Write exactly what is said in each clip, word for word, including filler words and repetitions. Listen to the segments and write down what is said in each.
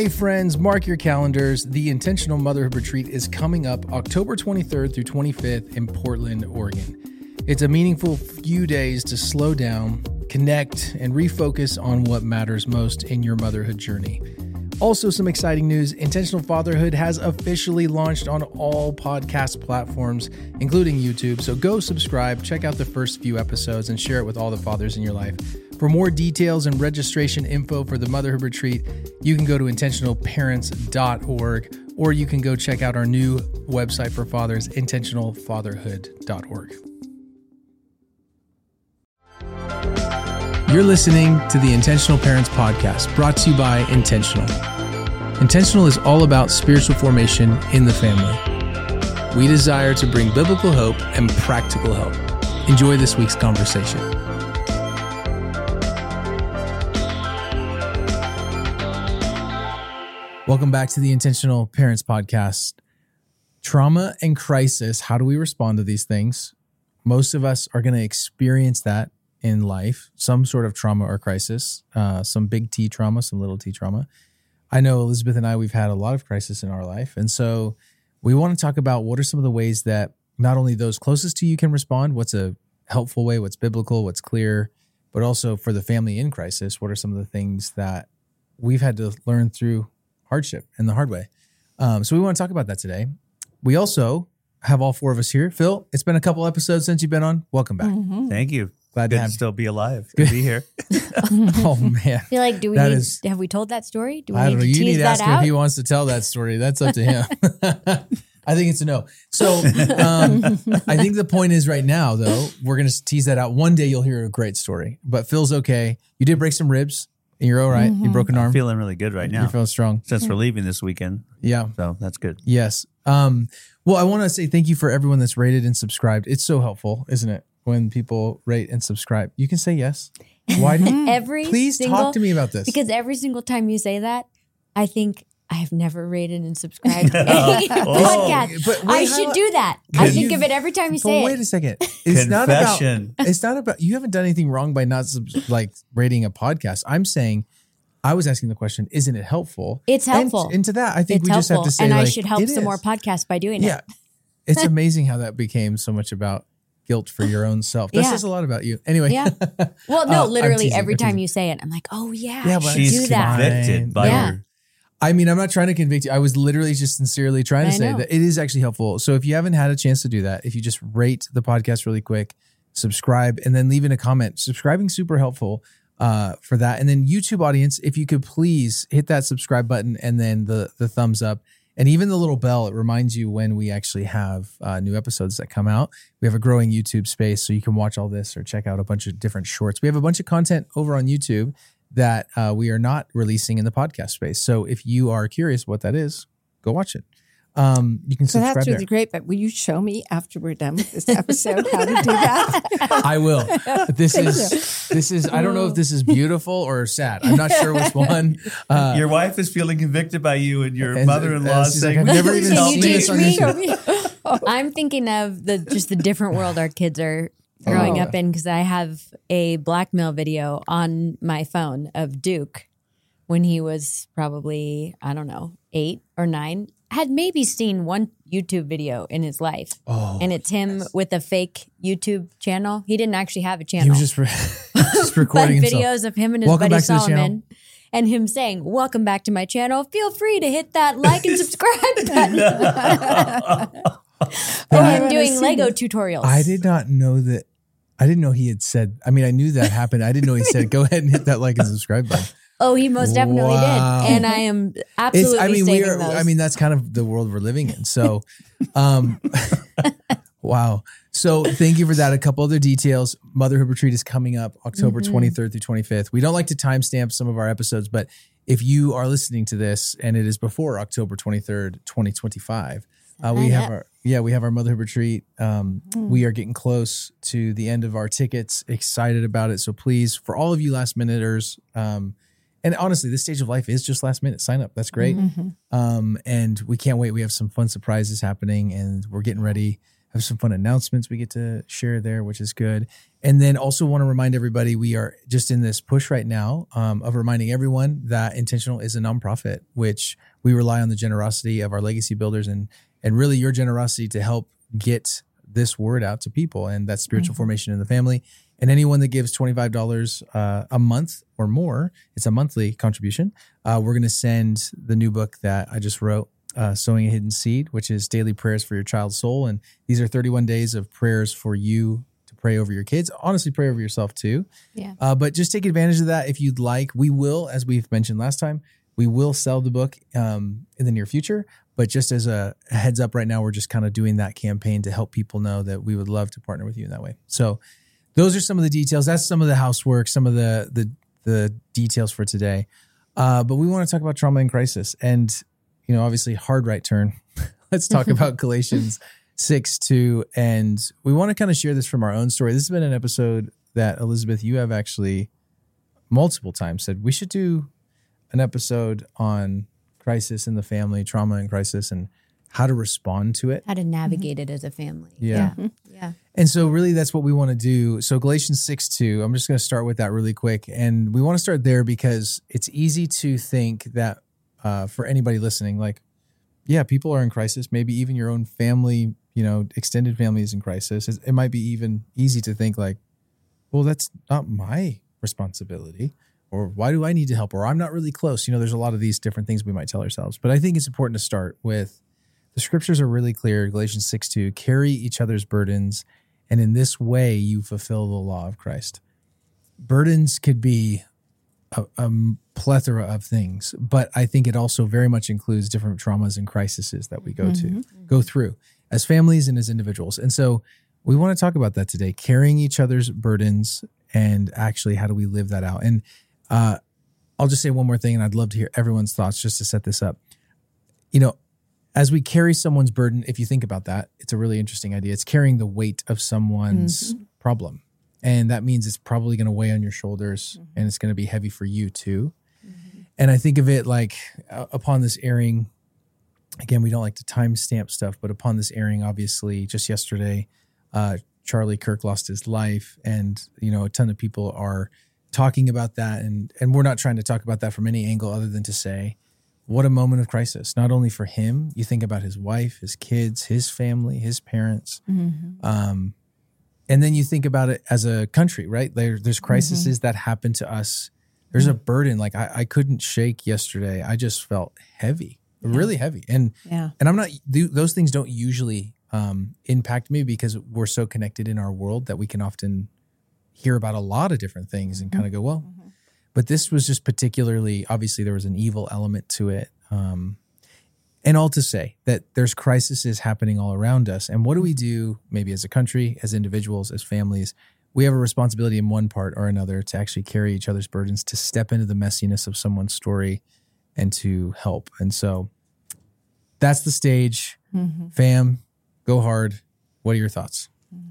Hey friends, mark your calendars. The Intentional Motherhood Retreat is coming up October twenty-third through twenty-fifth in Portland, Oregon. It's a meaningful few days to slow down, connect, and refocus on what matters most in your motherhood journey. Also, some exciting news. Intentional Fatherhood has officially launched on all podcast platforms, including YouTube. So go subscribe, check out the first few episodes, and share it with all the fathers in your life. For more details and registration info for the Motherhood Retreat, you can go to intentional parents dot org, or you can go check out our new website for fathers, intentional fatherhood dot org. You're listening to the Intentional Parents Podcast, brought to you by Intentional. Intentional is all about spiritual formation in the family. We desire to bring biblical hope and practical help. Enjoy this week's conversation. Welcome back to the Intentional Parents Podcast. Trauma and crisis, how do we respond to these things? Most of us are going to experience that in life, some sort of trauma or crisis, uh, some big T trauma, some little t trauma. I know Elizabeth and I, we've had a lot of crisis in our life. And so we want to talk about what are some of the ways that not only those closest to you can respond, what's a helpful way, what's biblical, what's clear, but also for the family in crisis, what are some of the things that we've had to learn through hardship and the hard way. Um, so we want to talk about that today. We also have all four of us here. Phil, it's been a couple episodes since you've been on. Welcome back. Mm-hmm. Thank you. Glad Good to have to still be alive. Good to be here. Oh man. I feel like, do we That need, is- have we told that story? Do we I need don't know. to You tease need to that ask him out? if he wants to tell that story. That's up to him. I think it's a no. So um, I think the point is right now, though, we're going to tease that out. One day you'll hear a great story, but Phil's okay. You did break some ribs and you're all right. Mm-hmm. You broke an arm. I'm feeling really good right now. You're feeling strong. Since we're leaving this weekend. Yeah. So that's good. Yes. Um, well, I want to say thank you for everyone that's rated and subscribed. It's so helpful, isn't it? When people rate and subscribe, you can say yes. Why do you? every Please single, talk to me about this. Because every single time you say that, I think I have never rated and subscribed to Oh. any podcast. But I wait, should how- do that. Can I you- think of it every time you But say wait it. a second. It's not about. Confession. It's not about. You haven't done anything wrong by not sub, like rating a podcast. I'm saying, I was asking the question: isn't it helpful? It's helpful. And, and to that, I think It's we just helpful, have to say, and like, I should help it some is. more podcasts by doing Yeah, it. it's amazing how that became so much about guilt for your own self. That Yeah. says a lot about you. Anyway. Yeah. Well, no, Uh, I'm literally teasing, every I'm time teasing. you say it, I'm like, oh yeah, Yeah, I but should She's do that. convicted by Yeah. your I mean, I'm not trying to convict you. I was literally just sincerely trying to I say know. that it is actually helpful. So if you haven't had a chance to do that, if you just rate the podcast really quick, subscribe, and then leave in a comment. Subscribing super helpful uh, for that. And then YouTube audience, if you could please hit that subscribe button and then the the thumbs up. And even the little bell, it reminds you when we actually have uh, new episodes that come out. We have a growing YouTube space, so you can watch all this or check out a bunch of different shorts. We have a bunch of content over on YouTube that uh, we are not releasing in the podcast space. So if you are curious what that is, go watch it. Um, you can So subscribe that's there. really great, but will you show me after we're done with this episode how to do that? I will. But this Thank is this is. I don't know if this is beautiful or sad. I'm not sure which one. Uh, your wife is feeling convicted by you and your And- mother-in-law and she's like, saying, I've never "Please even help seen me." this on YouTube. I'm thinking of the just the different world our kids are growing Oh. up in, because I have a blackmail video on my phone of Duke when he was probably, I don't know, eight or nine. Had maybe seen one YouTube video in his life. Oh, and it's him with a fake YouTube channel. He didn't actually have a channel. he was just, re- just but recording himself. videos of him and his Welcome buddy back to the channel. Solomon. And him saying, welcome back to my channel. Feel free to hit that like and subscribe button. Oh, I and him wanna doing see Lego this. tutorials. I did not know that. I didn't know he had said. I mean, I knew that happened. I didn't know he said, "Go ahead and hit that like and subscribe button." Oh, he most definitely Wow. did. And I am It's. absolutely I mean, we saving are. those. I mean, that's kind of the world we're living in. So, um, wow. So, thank you for that. A couple other details. Motherhood Retreat is coming up October Mm-hmm. twenty-third through twenty-fifth. We don't like to timestamp some of our episodes, but if you are listening to this and it is before October twenty-third, twenty twenty-five, uh, we Sign have up. our yeah we have our Motherhood Retreat. Um, Mm. We are getting close to the end of our tickets. Excited about it. So please, for all of you last minuters, um, and honestly, this stage of life is just last minute. Sign up. That's great. Mm-hmm. Um, and we can't wait. We have some fun surprises happening, and we're getting ready have some fun announcements we get to share there, which is good. And then also want to remind everybody, we are just in this push right now um, of reminding everyone that Intentional is a nonprofit, which we rely on the generosity of our legacy builders and and really your generosity to help get this word out to people and that spiritual mm-hmm. formation in the family. And anyone that gives twenty-five dollars uh, a month or more, it's a monthly contribution. Uh, we're going to send the new book that I just wrote, uh, Sowing a Hidden Seed, which is daily prayers for your child's soul. And these are thirty-one days of prayers for you to pray over your kids. Honestly, pray over yourself too. Yeah. Uh, but just take advantage of that if you'd like. We will, as we've mentioned last time, we will sell the book um, in the near future. But just as a heads up right now, we're just kind of doing that campaign to help people know that we would love to partner with you in that way. So those are some of the details. That's some of the housework, some of the the, the details for today. Uh, but we want to talk about trauma and crisis. And, you know, obviously hard right turn. Let's talk about Galatians six two. And we want to kind of share this from our own story. This has been an episode that, Elizabeth, you have actually multiple times said we should do an episode on crisis in the family, trauma and crisis, and how to respond to it. How to navigate mm-hmm. it as a family. Yeah. Yeah. yeah. And so really that's what we want to do. So Galatians six two, I'm just going to start with that really quick. And we want to start there because it's easy to think that uh, for anybody listening, like, yeah, people are in crisis. Maybe even your own family, you know, extended family is in crisis. It, it might be even easy to think like, well, that's not my responsibility. Or why do I need to help? Or I'm not really close. You know, there's a lot of these different things we might tell ourselves. But I think it's important to start with the scriptures are really clear. Galatians six two, carry each other's burdens, and in this way you fulfill the law of Christ. Burdens could be a, a plethora of things, but I think it also very much includes different traumas and crises that we go mm-hmm. to, go through as families and as individuals. And so we want to talk about that today, carrying each other's burdens and actually how do we live that out. And uh, I'll just say one more thing, and I'd love to hear everyone's thoughts just to set this up. You know, as we carry someone's burden, if you think about that, it's a really interesting idea. It's carrying the weight of someone's mm-hmm. problem. And that means it's probably going to weigh on your shoulders mm-hmm. and it's going to be heavy for you too. Mm-hmm. And I think of it like uh, upon this airing, again, we don't like to timestamp stuff, but upon this airing, obviously just yesterday, uh, Charlie Kirk lost his life, and, you know, a ton of people are talking about that. And, and we're not trying to talk about that from any angle other than to say, what a moment of crisis, not only for him. You think about his wife, his kids, his family, his parents. Mm-hmm. Um, and then you think about it as a country, right? There, there's crises mm-hmm. that happen to us. There's mm-hmm. a burden. Like I, I couldn't shake yesterday. I just felt heavy, yeah. really heavy. And, yeah. and I'm not, th- those things don't usually um, impact me because we're so connected in our world that we can often hear about a lot of different things and mm-hmm. kind of go, well, mm-hmm. but this was just particularly, obviously there was an evil element to it. Um, and all to say that there's crises happening all around us. And what do we do maybe as a country, as individuals, as families? We have a responsibility in one part or another to actually carry each other's burdens, to step into the messiness of someone's story and to help. And so that's the stage. Mm-hmm. Fam, go hard. What are your thoughts?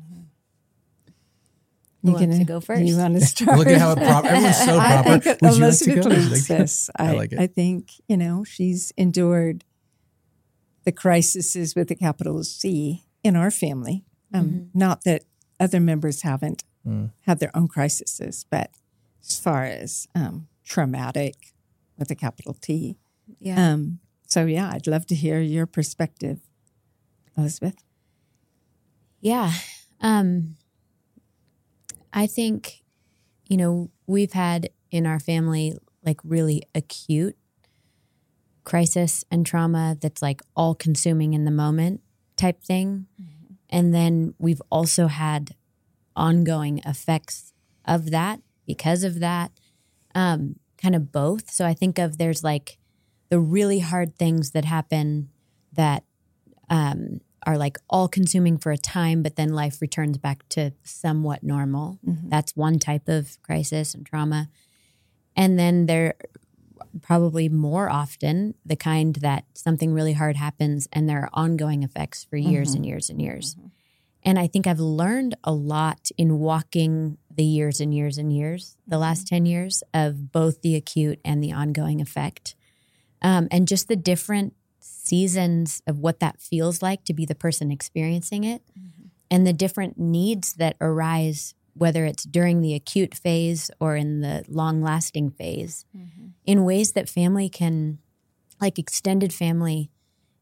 You want to go first? You want to start? Look at how it prop- everyone's so proper. I think Would you Elizabeth like to go? leads this. I, I like it. I think, you know, she's endured the crises with a capital C in our family. Um, mm-hmm. Not that other members haven't mm. had their own crises, but as far as um, traumatic with a capital T. Yeah. Um, so, yeah, I'd love to hear your perspective, Elizabeth. Yeah. Um I think, you know, we've had in our family like really acute crisis and trauma that's like all consuming in the moment type thing. Mm-hmm. And then we've also had ongoing effects of that because of that, um, kind of both. So I think of there's like the really hard things that happen that um are like all consuming for a time, but then life returns back to somewhat normal. Mm-hmm. That's one type of crisis and trauma. And then there probably more often the kind that something really hard happens and there are ongoing effects for years mm-hmm. and years and years. Mm-hmm. And I think I've learned a lot in walking the years and years and years, the last ten years, of both the acute and the ongoing effect. Um, and just the different seasons of what that feels like to be the person experiencing it, mm-hmm. and the different needs that arise, whether it's during the acute phase or in the long-lasting phase, mm-hmm. in ways that family can, like extended family,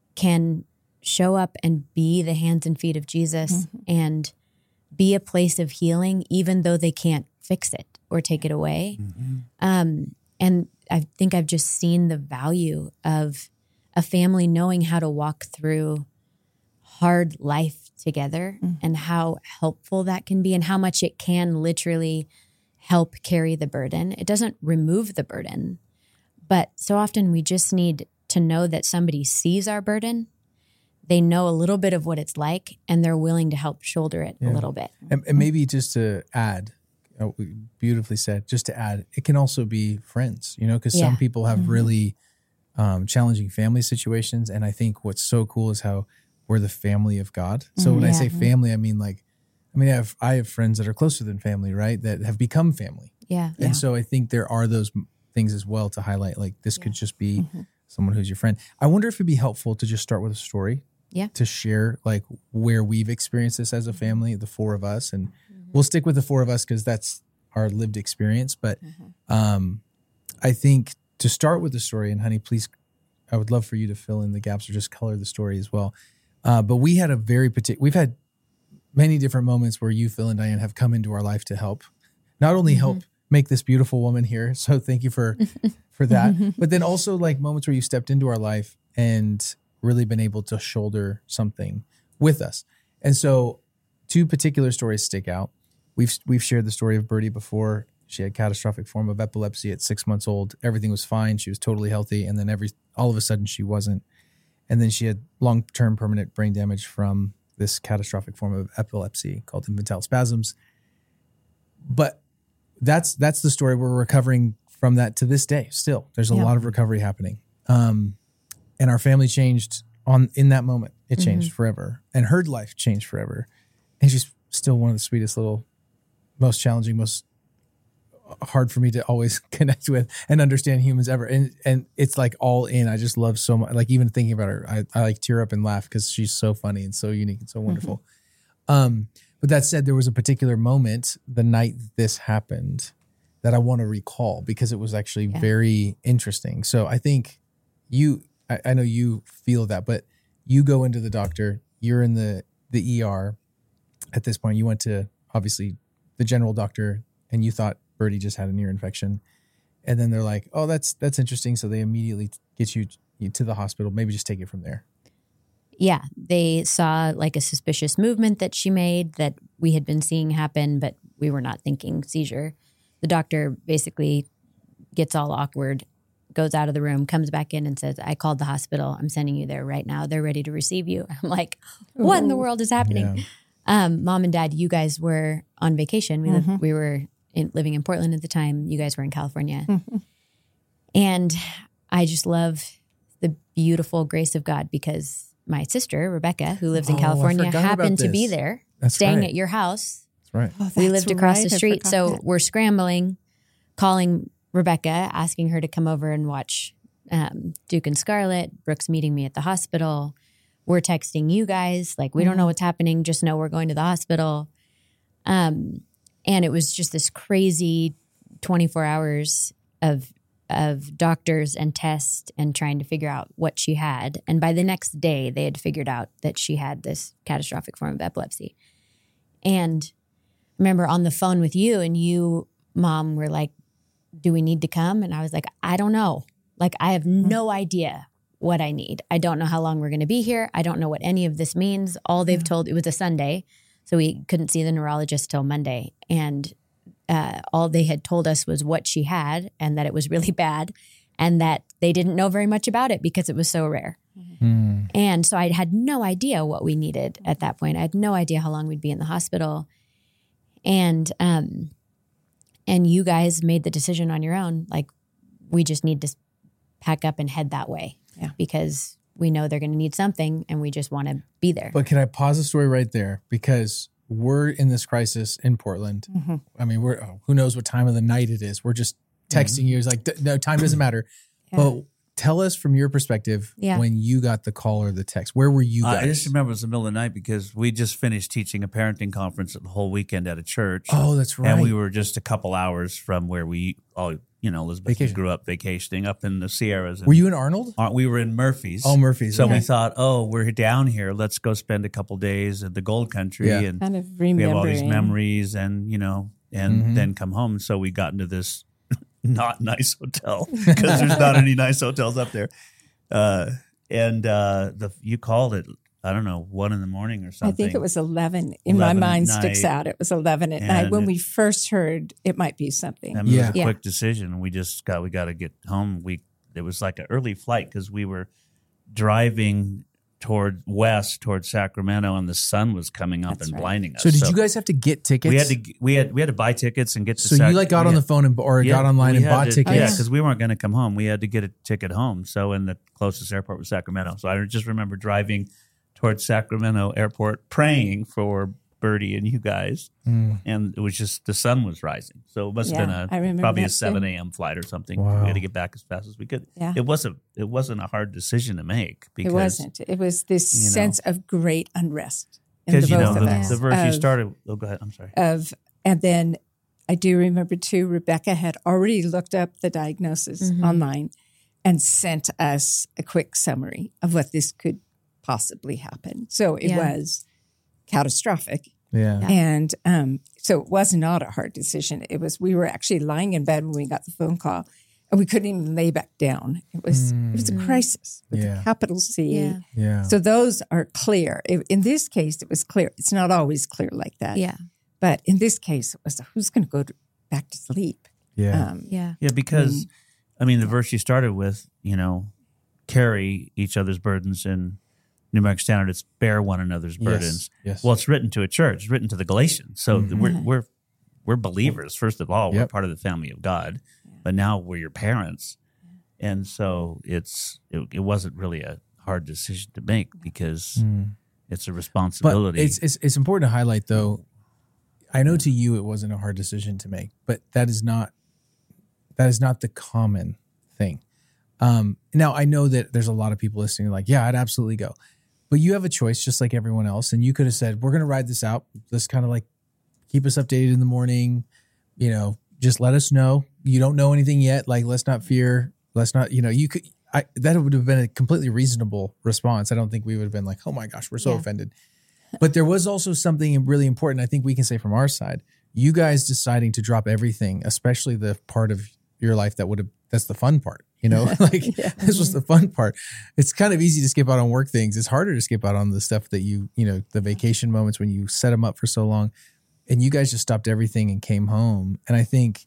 can show up and be the hands and feet of Jesus, mm-hmm. and be a place of healing, even though they can't fix it or take it away. Mm-hmm. Um, and I think I've just seen the value of a family knowing how to walk through hard life together, mm-hmm. and how helpful that can be, and how much it can literally help carry the burden. It doesn't remove the burden, but so often we just need to know that somebody sees our burden. They know a little bit of what it's like, and they're willing to help shoulder it yeah. a little bit. And, and maybe just to add, oh, beautifully said, just to add, it can also be friends, you know, because yeah. some people have mm-hmm. really um, challenging family situations. And I think what's so cool is how we're the family of God. So mm-hmm. when yeah. I say family, I mean like, I mean, I have, I have friends that are closer than family, right? That have become family. Yeah. And yeah. so I think there are those things as well to highlight, like this yeah. could just be mm-hmm. someone who's your friend. I wonder if it'd be helpful to just start with a story. Yeah. To share like where we've experienced this as a family, the four of us, and mm-hmm. we'll stick with the four of us because that's our lived experience. But mm-hmm. um, I think to start with the story, and honey, please, I would love for you to fill in the gaps or just color the story as well. Uh, but we had a very particular, we've had many different moments where you, Phil, and Diane have come into our life to help, not only mm-hmm. help make this beautiful woman here. So thank you for, for that. But then also like moments where you stepped into our life and really been able to shoulder something with us. And so two particular stories stick out. We've we've shared the story of Birdie before. She had a catastrophic form of epilepsy at six months old. Everything was fine. She was totally healthy. And then every all of a sudden she wasn't. And then she had long-term permanent brain damage from this catastrophic form of epilepsy called infantile spasms. But that's that's the story. We're recovering from that to this day still. There's a yeah. lot of recovery happening. Um, And our family changed on in that moment. It changed mm-hmm. forever. And her life changed forever. And she's still one of the sweetest little, most challenging, most hard for me to always connect with and understand humans ever. And and it's like all in. I just love so much. Like even thinking about her, I, I like tear up and laugh because she's so funny and so unique and so wonderful. Mm-hmm. Um, but that said, there was a particular moment the night this happened that I want to recall because it was actually yeah. very interesting. So I think you... I know you feel that, but you go into the doctor, you're in the, the E R at this point. You went to, obviously, the general doctor, and you thought Birdie just had an ear infection. And then they're like, oh, that's that's interesting. So they immediately get you, you to the hospital. Maybe just take it from there. Yeah. They saw like a suspicious movement that she made that we had been seeing happen, but we were not thinking seizure. The doctor basically gets all awkward, goes out of the room, comes back in and says, I called the hospital. I'm sending you there right now. They're ready to receive you. I'm like, what Ooh. in the world is happening? Yeah. Um, Mom and Dad, you guys were on vacation. We, mm-hmm. lived, we were in, living in Portland at the time. You guys were in California. Mm-hmm. And I just love the beautiful grace of God because my sister, Rebecca, who lives in oh, California, happened to be there, that's staying right. at your house. That's right. Oh, that's we lived across right. the street. So that. We're scrambling, calling Rebecca, asking her to come over and watch um, Duke and Scarlett. Brooke's meeting me at the hospital. We're texting you guys. Like, we mm-hmm. don't know what's happening. Just know we're going to the hospital. Um, and it was just this crazy twenty-four hours of of doctors and tests and trying to figure out what she had. And by the next day, they had figured out that she had this catastrophic form of epilepsy. And I remember on the phone with you, and you, Mom, were like, do we need to come? And I was like, I don't know. Like, I have no idea what I need. I don't know how long we're going to be here. I don't know what any of this means. All they've told, it was a Sunday, so we couldn't see the neurologist till Monday. And uh, all they had told us was what she had and that it was really bad and that they didn't know very much about it because it was so rare. Mm. And so I had no idea what we needed at that point. I had no idea how long we'd be in the hospital. And, um, and you guys made the decision on your own. Like, we just need to pack up and head that way. Yeah. Because we know they're going to need something and we just want to be there. But can I pause the story right there? Because we're in this crisis in Portland. Mm-hmm. I mean, we're, oh, who knows what time of the night it is. We're just texting mm-hmm. you. It's like, no, time doesn't matter. Yeah. But tell us from your perspective Yeah. when you got the call or the text. Where were you Uh, guys? I just remember it was the middle of the night because we just finished teaching a parenting conference the whole weekend at a church. oh, that's right. And we were just a couple hours from where we all, you know, Elizabeth Vacation. grew up vacationing up in the Sierras. And were you in Arnold? uh, we were in Murphy's. Oh, Murphy's. So okay. we thought, oh, we're down here. Let's go spend a couple days at the Gold Country. Yeah. And Kind of we have all these remembering. memories and, you know, and Mhm. then come home. So we got into this not nice hotel because there's not any nice hotels up there. Uh, and uh, the you called it, I don't know, one in the morning or I something. think it was eleven. In eleven my at mind sticks night. out. It was eleven at And night when it- we first heard it might be something. I mean, Yeah. it was a Yeah. quick decision. We just got, we got to get home. We, it was like an early flight because we were driving toward west, toward Sacramento, and the sun was coming up That's and right. blinding us. So did you guys have to get tickets? We had to, we had, we had to buy tickets and get to So Sac- you like got we on had- the phone and or Yeah, got online we and had bought to- tickets? Yeah, because we weren't going to come home. We had to get a ticket home. So, in the closest airport was Sacramento. So I just remember driving towards Sacramento Airport, praying for Birdie and you guys, Mm. and it was just the sun was rising. So it must have Yeah, been I a remember probably a that too. seven a.m. flight or something. Wow. We had to get back as fast as we could. Yeah. It wasn't it wasn't a hard decision to make because It wasn't. It was this you know, sense of great unrest in the because you both know of the, us. the verse you of- started. Oh, go ahead. I'm sorry. of and then I do remember too, Rebecca had already looked up the diagnosis Mhm. online and sent us a quick summary of what this could possibly happen. So it Yeah. was catastrophic. Yeah. Yeah. And um, so it was not a hard decision. It was we were actually lying in bed when we got the phone call and we couldn't even lay back down. It was it was a Mm. crisis with Yeah. a capital C. Yeah. Yeah. So those are clear. I- In this case, it was clear. It's not always clear like that. Yeah. But in this case, it was who's going to go to, back to sleep? yeah. Um, Yeah. Yeah, because I mean, the verse you started with, you know, carry each other's burdens in New American Standard. It's bear one another's burdens. Yes. Yes. Well, it's written to a church. It's written to the Galatians. So Mhm. we're we're we're believers first of all. We're Yep. part of the family of God, but now we're your parents, and so it's it, it wasn't really a hard decision to make because Mm. it's a But responsibility. it's, it's it's important to highlight though. I know to you it wasn't a hard decision to make, but that is not that is not the common thing. Um, now I know that there's a lot of people listening like, yeah, I'd absolutely go. But you have a choice just like everyone else. And you could have said, we're gonna ride this out. Let's kind of like keep us updated in the morning, you know, just let us know. You don't know anything yet. Like, let's not fear. Let's not, you know, you could I that would have been a completely reasonable response. I don't think we would have been like, oh my gosh, we're so Yeah. offended. But there was also something really important, I think we can say from our side. You guys deciding to drop everything, especially the part of your life that would have, that's the fun part, you know, like this was the fun part. It's kind of easy to skip out on work things. It's harder to skip out on the stuff that you, you know, the vacation moments when you set them up for so long. And you guys just stopped everything and came home. And I think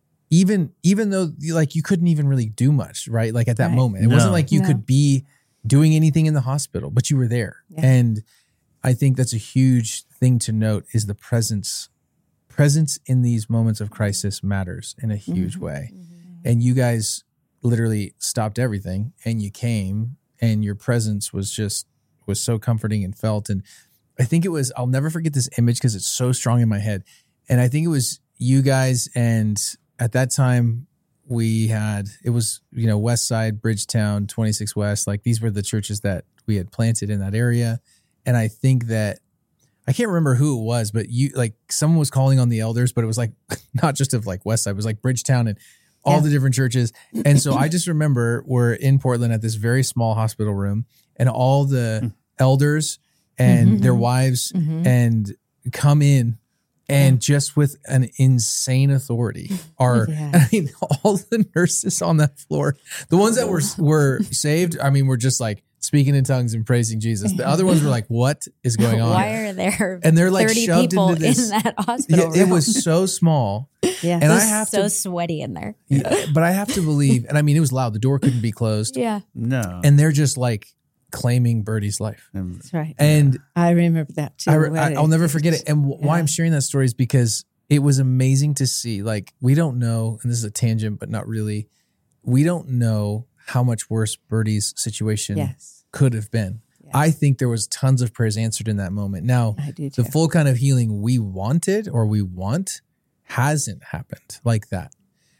even, even though you, like you couldn't even really do much, right? Like at that Right. moment, it No. wasn't like you No. could be doing anything in the hospital, but you were there. Yeah. And I think that's a huge thing to note is the presence. Presence in these moments of crisis matters in a huge Mhm. way. And you guys literally stopped everything and you came and your presence was just was so comforting and felt. And I think it was, I'll never forget this image because it's so strong in my head. And I think it was you guys, and at that time we had, it was, you know, West Side, Bridgetown, twenty-six West, like these were the churches that we had planted in that area. And I think that I can't remember who it was, but you like someone was calling on the elders, but it was like not just of like West Side, it was like Bridgetown and all Yeah. the different churches. And so I just remember we're in Portland at this very small hospital room, and all the elders and Mhm. their wives Mhm. and come in and just with an insane authority are, Yeah. I mean, all the nurses on that floor, the ones that were were saved, I mean, were just like speaking in tongues and praising Jesus. The other ones were like, what is going on? Why are there And they're like thirty shoved people into this. in that hospital Yeah, it room? was so small. Yeah. And It I was have so to, sweaty in there. yeah, but I have to believe, and I mean, it was loud. The door couldn't be closed. Yeah. no. And they're just like claiming Birdie's life. And That's right. And I remember that too. I, What I, I'll a- never forget it. And w- why Yeah. I'm sharing that story is because it was amazing to see. Like, we don't know, and this is a tangent, but not really. We don't know how much worse Birdie's situation Yes, could have been. Yeah. I think there was tons of prayers answered in that moment. Now, I do too. the full kind of healing we wanted or we want hasn't happened like that.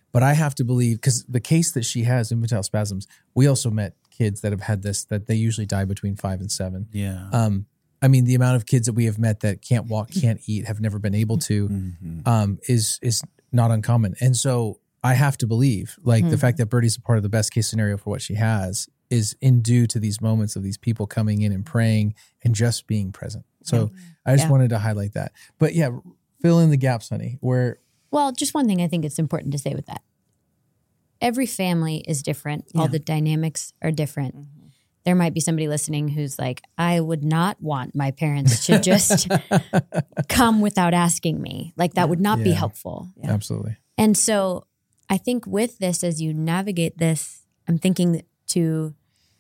But I have to believe, because the case that she has, infantile spasms, we also met kids that have had this, that they usually die between five and seven. Yeah. Um, I mean, the amount of kids that we have met that can't walk, can't eat, have never been able to, Mm-hmm. um, is is not uncommon. And so I have to believe, like the fact that Birdie's a part of the best case scenario for what she has is in due to these moments of these people coming in and praying and just being present. So I just Yeah. wanted to highlight that. But yeah, fill in the gaps, honey. Where Well, just one thing I think it's important to say with that. Every family is different. All Yeah. the dynamics are different. There might be somebody listening who's like, I would not want my parents to just come without asking me. Like that would not be Yeah. helpful. absolutely. And so I think with this, as you navigate this, I'm thinking to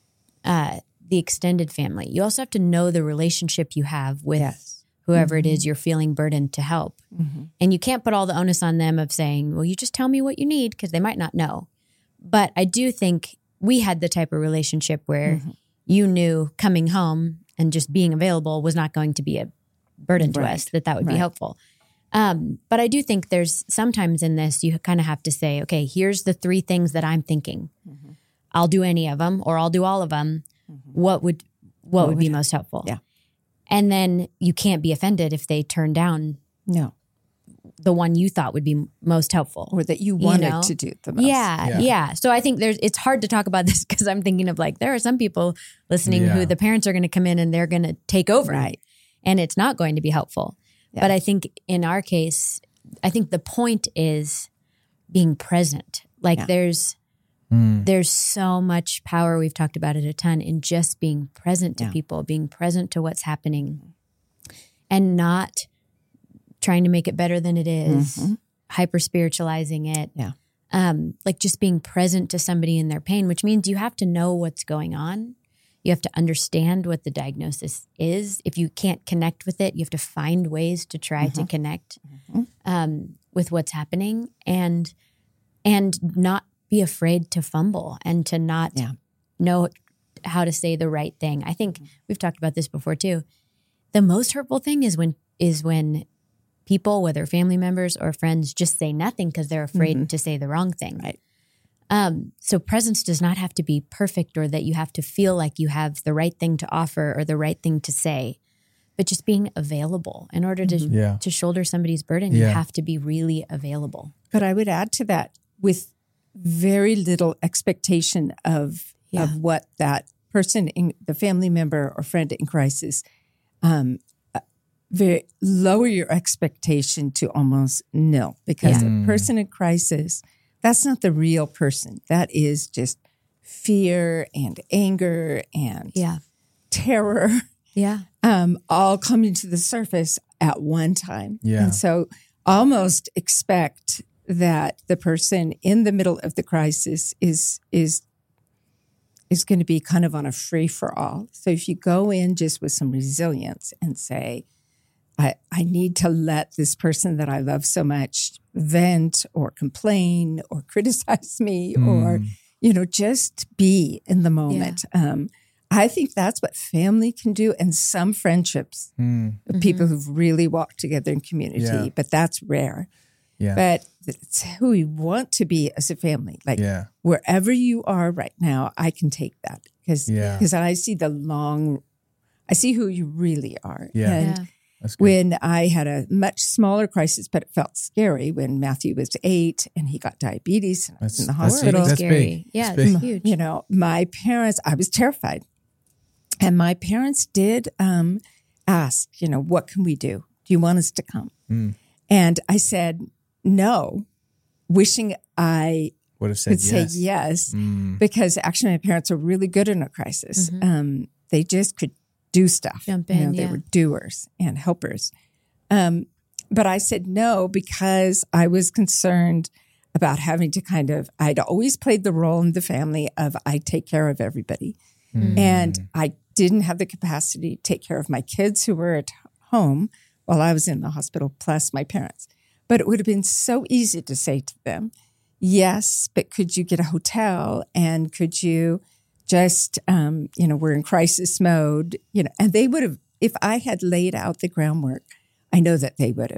uh, the extended family. You also have to know the relationship you have with Yes. whoever it is you're feeling burdened to help. And you can't put all the onus on them of saying, well, you just tell me what you need, because they might not know. But I do think we had the type of relationship where you knew coming home and just being available was not going to be a burden to Right. us, that that would be Right. helpful. Um, but I do think there's sometimes in this, you kind of have to say, okay, here's the three things that I'm thinking. I'll do any of them or I'll do all of them. What would, what, would be most helpful? Yeah. And then you can't be offended if they turn down No. the one you thought would be most helpful. Or that you wanted know? to do the most. Yeah, Yeah. yeah, So I think there's it's hard to talk about this because I'm thinking of like there are some people listening Yeah. who the parents are going to come in and they're going to take over. Right. And it's not going to be helpful. Yeah. But I think in our case, I think the point is being present. Like Yeah. there's Mm. there's so much power, we've talked about it a ton, in just being present to Yeah. people, being present to what's happening and not trying to make it better than it is, Mhm. hyper spiritualizing it. Yeah. Um, like just being present to somebody in their pain, which means you have to know what's going on. You have to understand what the diagnosis is. If you can't connect with it, you have to find ways to try to connect um, with what's happening and and not be afraid to fumble and to not Yeah. know how to say the right thing. I think we've talked about this before too. The most hurtful thing is when is when people, whether family members or friends, just say nothing because they're afraid to say the wrong thing. Right. Um, so presence does not have to be perfect or that you have to feel like you have the right thing to offer or the right thing to say, but just being available. In order to Yeah. to shoulder somebody's burden, you Yeah. have to be really available. But I would add to that with very little expectation of Yeah. of what that person, in, the family member or friend in crisis, um, uh, very lower your expectation to almost nil, because Yeah. a person in crisis, that's not the real person. That is just fear and anger and Yeah. terror, Yeah. um, all coming to the surface at one time. Yeah. And so almost expect that the person in the middle of the crisis is is is going to be kind of on a free for all. So if you go in just with some resilience and say, I, I need to let this person that I love so much vent or complain or criticize me or, you know, just be in the moment. Um, I think that's what family can do, and some friendships, Mm. people who've really walked together in community, Yeah. but that's rare. Yeah. But it's who we want to be as a family. Like Yeah. wherever you are right now, I can take that because Yeah. I see the long, I see who you really are. Yeah. And Yeah. That's good. when I had a much smaller crisis, but it felt scary when Matthew was eight and he got diabetes and I was That's- in the that's- hospital. that's scary. big. Yeah, That's it's big. huge. You know, my parents, I was terrified. And my parents did um, ask, you know, what can we do? Do you want us to come? Mm. And I said, no, wishing I Would have said could say yes. yes, Mm. because actually my parents are really good in a crisis. Um, they just could do stuff. Jump You know, in, they yeah. were doers and helpers. Um, but I said no because I was concerned about having to kind of, I'd always played the role in the family of I take care of everybody. Mm. And I didn't have the capacity to take care of my kids who were at home while I was in the hospital, plus my parents. But it would have been so easy to say to them, yes, but could you get a hotel? And could you just, um, you know, we're in crisis mode, you know, and they would have, if I had laid out the groundwork, I know that they would have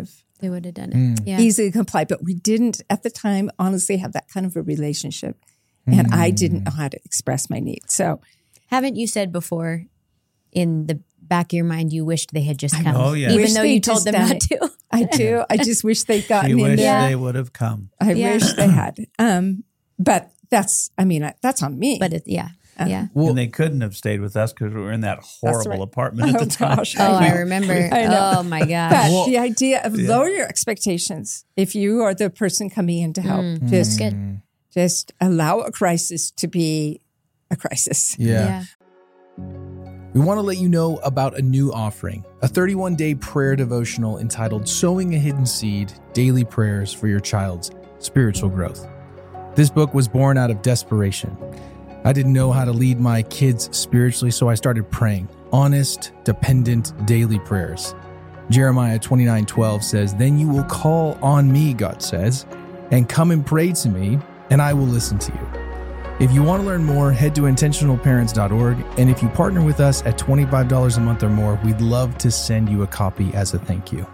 They would have done it. Mm. Yeah. easily comply. But we didn't, at the time, honestly have that kind of a relationship. And Mm. I didn't know how to express my needs. So Haven't you said before in the back of your mind you wished they had just I come? know. Oh, yeah. Even Wish though they you told just them done not it. to. I do. I just wish they'd She gotten in wished there. they would have come. I Yeah. wish they had. Um, but that's, I mean, I- that's on me. But it, yeah. Uh, Yeah. Well, and they couldn't have stayed with us because we were in that horrible right. apartment at Oh, the time. gosh. Oh, I know. remember. I know. Oh my gosh. But Well- the idea of Yeah. lower your expectations if you are the person coming in to help. Mm, just, good. just allow a crisis to be a crisis. yeah. We want to let you know about a new offering, a thirty-one day prayer devotional entitled Sowing a Hidden Seed, Daily Prayers for Your Child's Spiritual Growth. This book was born out of desperation. I didn't know how to lead my kids spiritually, so I started praying. Honest, dependent, daily prayers. Jeremiah twenty-nine twelve says, "Then you will call on me," God says, "and come and pray to me, and I will listen to you." If you want to learn more, head to intentional parents dot org. And if you partner with us at twenty-five dollars a month or more, we'd love to send you a copy as a thank you.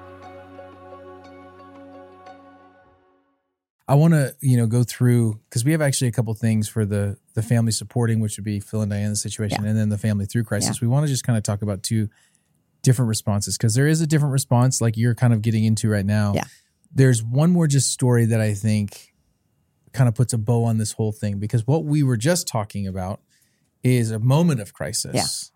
I want to, you know, go through, because we have actually a couple things for the the family supporting, which would be Phil and Diana's situation, Yeah. and then the family through crisis. Yeah. We want to just kind of talk about two different responses, because there is a different response like you're kind of getting into right now. Yeah. There's one more just story that I think kind of puts a bow on this whole thing, because what we were just talking about is a moment of crisis.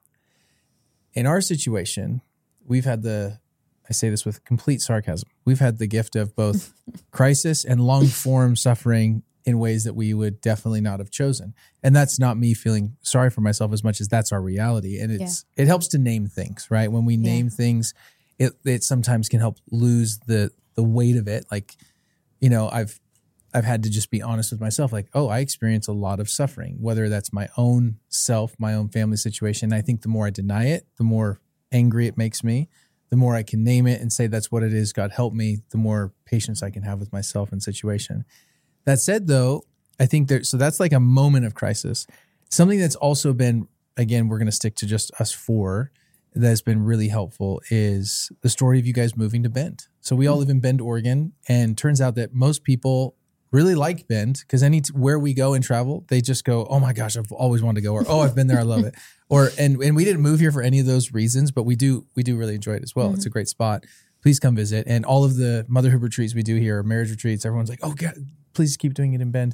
Yeah. In our situation, we've had the, I say this with complete sarcasm, we've had the gift of both crisis and long form suffering in ways that we would definitely not have chosen. And that's not me feeling sorry for myself as much as that's our reality. And it's, it helps to name things, right? When we Yeah. name things, it, it sometimes can help lose the, the weight of it. Like, you know, I've, I've had to just be honest with myself, like, oh, I experience a lot of suffering, whether that's my own self, my own family situation. I think the more I deny it, the more angry it makes me. The more I can name it and say that's what it is, God help me, the more patience I can have with myself and situation. That said, though, I think there, so that's like a moment of crisis. Something that's also been, again, we're going to stick to just us four, that's been really helpful is the story of you guys moving to Bend. So we all live in Bend, Oregon, and turns out that most people really like Bend, because any where we go and travel, they just go, "Oh my gosh, I've always wanted to go," or "Oh, I've been there, I love it," or and and we didn't move here for any of those reasons, but we do we do really enjoy it as well. Mm-hmm. It's a great spot. Please come visit. And all of the motherhood retreats we do here, marriage retreats, everyone's like, "Oh God, please keep doing it in Bend."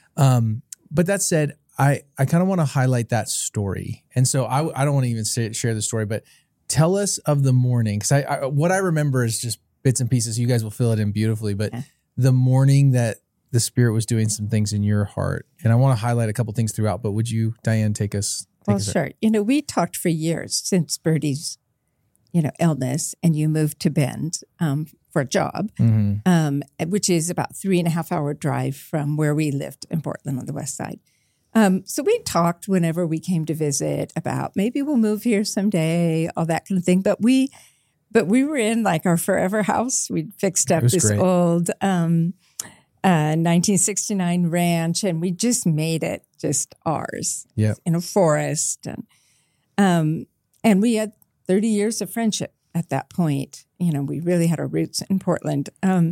Um, but that said, I I kind of want to highlight that story, and so I I don't want to even say, share the story, but tell us of the morning, because I, I what I remember is just bits and pieces. You guys will fill it in beautifully, but Yeah. the morning that the Spirit was doing some things in your heart. And I want to highlight a couple things throughout, but would you, Diane, take us? Take Well, us there? sure. You know, we talked for years since Birdie's, you know, illness, and you moved to Bend um, for a job, Mhm. um, which is about three and a half hour drive from where we lived in Portland on the west side. Um, so we talked whenever we came to visit about maybe we'll move here someday, all that kind of thing. But we, but we were in like our forever house. We'd fixed up was this great. old um, uh, nineteen sixty-nine ranch, and we just made it just ours. Yep. In a forest, and um, and we had thirty years of friendship at that point. You know, we really had our roots in Portland. Um,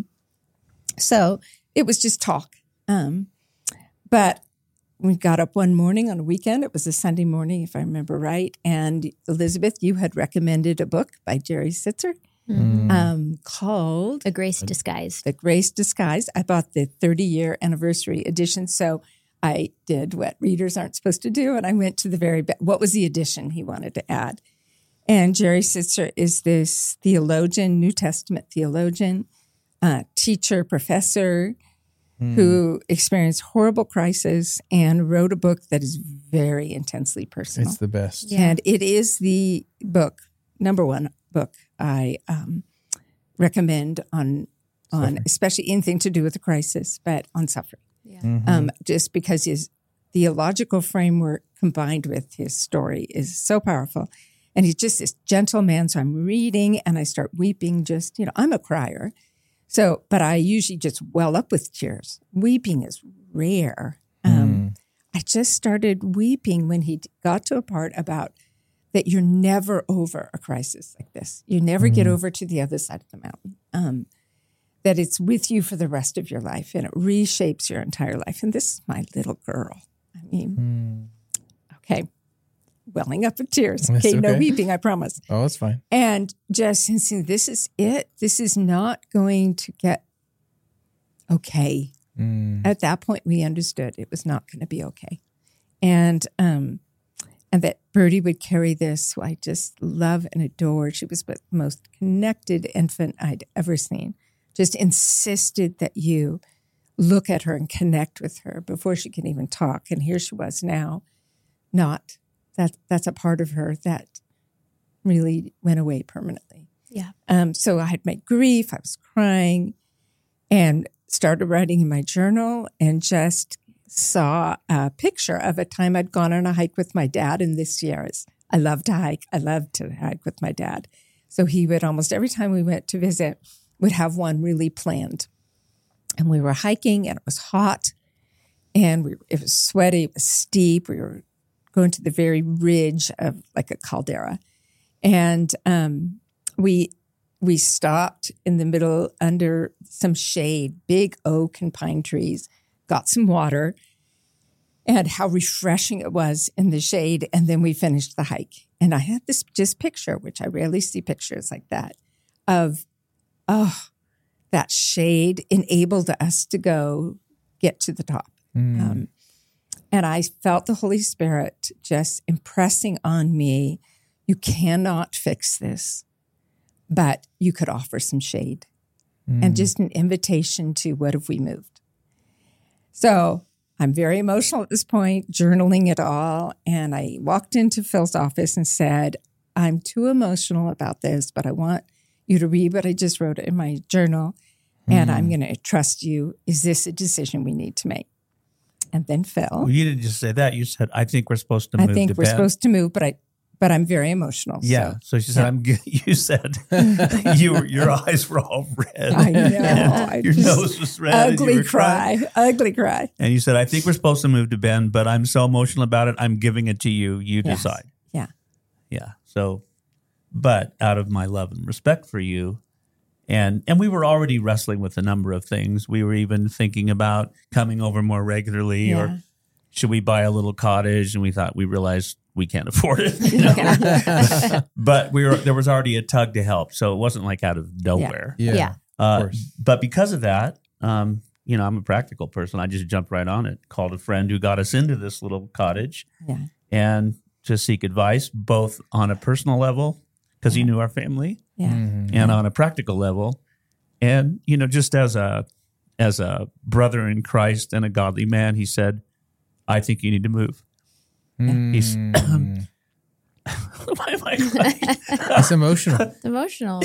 so it was just talk. Um, but we got up one morning on a weekend. It was a Sunday morning, if I remember right. And Elizabeth, you had recommended a book by Jerry Sitzer Mm. um, called A Grace Disguised. The Grace Disguised. I bought the thirty-year anniversary edition. So I did what readers aren't supposed to do. And I went to the very best. What was the edition he wanted to add? And Jerry Sitzer is this theologian, New Testament theologian, uh, teacher, professor, who experienced horrible crisis and wrote a book that is very intensely personal. It's the best. Yeah. And it is the book, number one book I um, recommend on, on Suffering. especially anything to do with the crisis, but on suffering. Yeah. Mhm. Um, just because his theological framework combined with his story is so powerful. And he's just this gentle man. So I'm reading and I start weeping just, you know, I'm a crier. So, but I usually just well up with tears. Weeping is rare. Um, I just started weeping when he got to a part about that you're never over a crisis like this. You never get over to the other side of the mountain. Um, that it's with you for the rest of your life and it reshapes your entire life. And this is my little girl. I mean, Mm. okay, welling up with tears. That's Okay, no okay. weeping, I promise. Oh, that's fine. And just sensing this is it. This is not going to get okay. Mm. At that point, we understood it was not going to be okay. And um, and that Birdie would carry this, who I just love and adore. She was the most connected infant I'd ever seen. Just insisted that you look at her and connect with her before she could even talk. And here she was now, not. That, that's a part of her that really went away permanently. Yeah. Um, so I had my grief, I was crying, and started writing in my journal and just saw a picture of a time I'd gone on a hike with my dad in the Sierras. I love to hike. I love to hike with my dad. So he would almost every time we went to visit, would have one really planned. And we were hiking and it was hot and we, it was sweaty, it was steep. We were going to the very ridge of like a caldera. And um, we we stopped in the middle under some shade, big oak and pine trees, got some water, and how refreshing it was in the shade. And then we finished the hike. And I had this just picture, which I rarely see pictures like that, of, oh, that shade enabled us to go get to the top. Mm. Um, and I felt the Holy Spirit just impressing on me, you cannot fix this, but you could offer some shade. Mm. And just an invitation to what if we moved? So I'm very emotional at this point, journaling it all. And I walked into Phil's office and said, I'm too emotional about this, but I want you to read what I just wrote in my journal. And Mm. I'm going to trust you. Is this a decision we need to make? And then Phil, Well, you didn't just say that. You said, I think we're supposed to I move think to we're Bend. supposed to move, but I, but I'm very emotional. Yeah. So. So, she said, yeah. I'm g- you said you were, your eyes were all red. I know. And I your just- nose was red. and you Ugly were crying. cry, ugly cry. And you said, I think we're supposed to move to Bend, but I'm so emotional about it. I'm giving it to you. You Yes. decide. Yeah. Yeah. So, but out of my love and respect for you, and and we were already wrestling with a number of things. We were even thinking about coming over more regularly, Yeah. or should we buy a little cottage? And we thought we realized we can't afford it. You know? Yeah. But we were there was already a tug to help, so it wasn't like out of nowhere. Yeah. Yeah. Uh, course. but because of that, um, you know, I'm a practical person. I just jumped right on it. Called a friend who got us into this little cottage, Yeah. and to seek advice, both on a personal level because he knew our family, Yeah. Mhm. and on a practical level, and you know, just as a as a brother in Christ and a godly man, he said, "I think you need to move." He's- Mm. Why am I crying? It's emotional. It's emotional.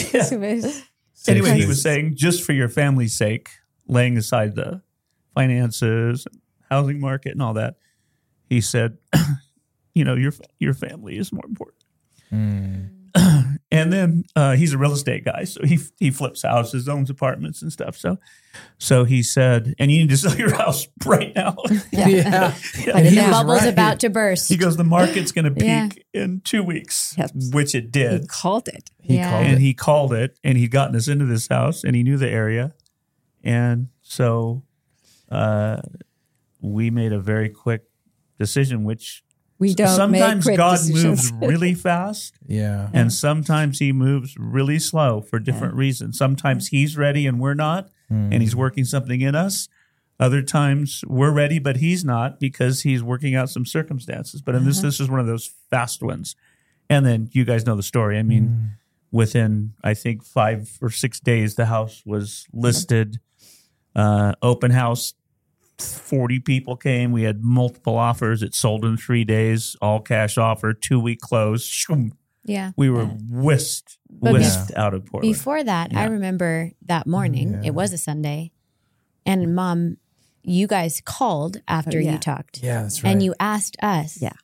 Anyway, he Safe was saying, just for your family's sake, laying aside the finances, housing market, and all that, he said, you know, your your family is more important. Mm. And then uh, he's a real estate guy, so he he flips houses, owns apartments and stuff. So, so he said, and you need to sell your house right now. Yeah. Yeah. And he now- was Bubble's right. about to burst. He goes, the market's going to peak Yeah. in two weeks, Yes. which it He did. called it. He Yeah. called And it. he called it, and he'd gotten us into this house, and he knew the area. And so uh, we made a very quick decision, which We don't sometimes make quick God decisions. moves really fast, Yeah. and sometimes he moves really slow for different reasons. Sometimes he's ready and we're not, Mm. and he's working something in us. Other times we're ready, but he's not because he's working out some circumstances. But in this, this is one of those fast ones. And then you guys know the story. I mean, Mm. within, I think, five or six days, the house was listed, uh, open house. forty people came. We had multiple offers. It sold in three days, all cash offer, two week close. Shoom. Yeah. We were whisked, But whisked out of Portland. Before that, I Yeah. remember that morning, Yeah. it was a Sunday, and Mom, you guys called after Oh, yeah. you talked. Yeah, that's right. And you asked us Yeah.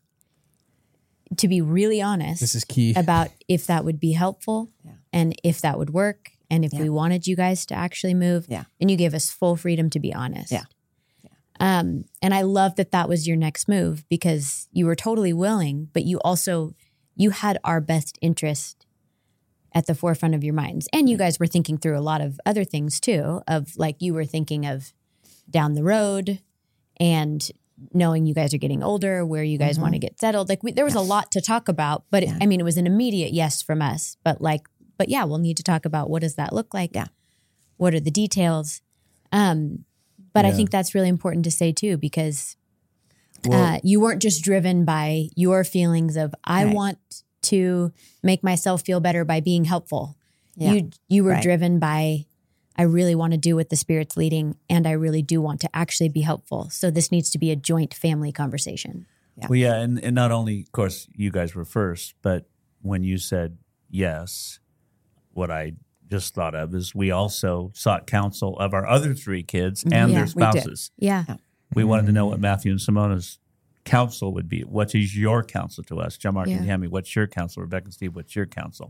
to be really honest This is key. about if that would be helpful Yeah. and if that would work and if Yeah. we wanted you guys to actually move. Yeah. And you gave us full freedom to be honest. Yeah. Um, and I love that that was your next move because you were totally willing, but you also, you had our best interest at the forefront of your minds. And you guys were thinking through a lot of other things too, of like you were thinking of down the road and knowing you guys are getting older, where you guys mm-hmm. want to get settled. Like we, there was yes. a lot to talk about, but yeah. it, I mean, it was an immediate yes from us, but like, but yeah, we'll need to talk about what does that look like? Yeah. What are the details? Um, but yeah. I think that's really important to say too, because well, uh, you weren't just driven by your feelings of, I right. want to make myself feel better by being helpful. Yeah. You, you were right. driven by, I really want to do what the Spirit's leading, and I really do want to actually be helpful. So this needs to be a joint family conversation. Yeah. Well, yeah, and, and not only, of course, you guys were first, but when you said yes, what I just thought of is we also sought counsel of our other three kids and yeah, their spouses. We yeah. We wanted to know what Matthew and Simona's counsel would be. What is your counsel to us? John Mark yeah. and Tammy, what's your counsel? Rebecca and Steve, what's your counsel?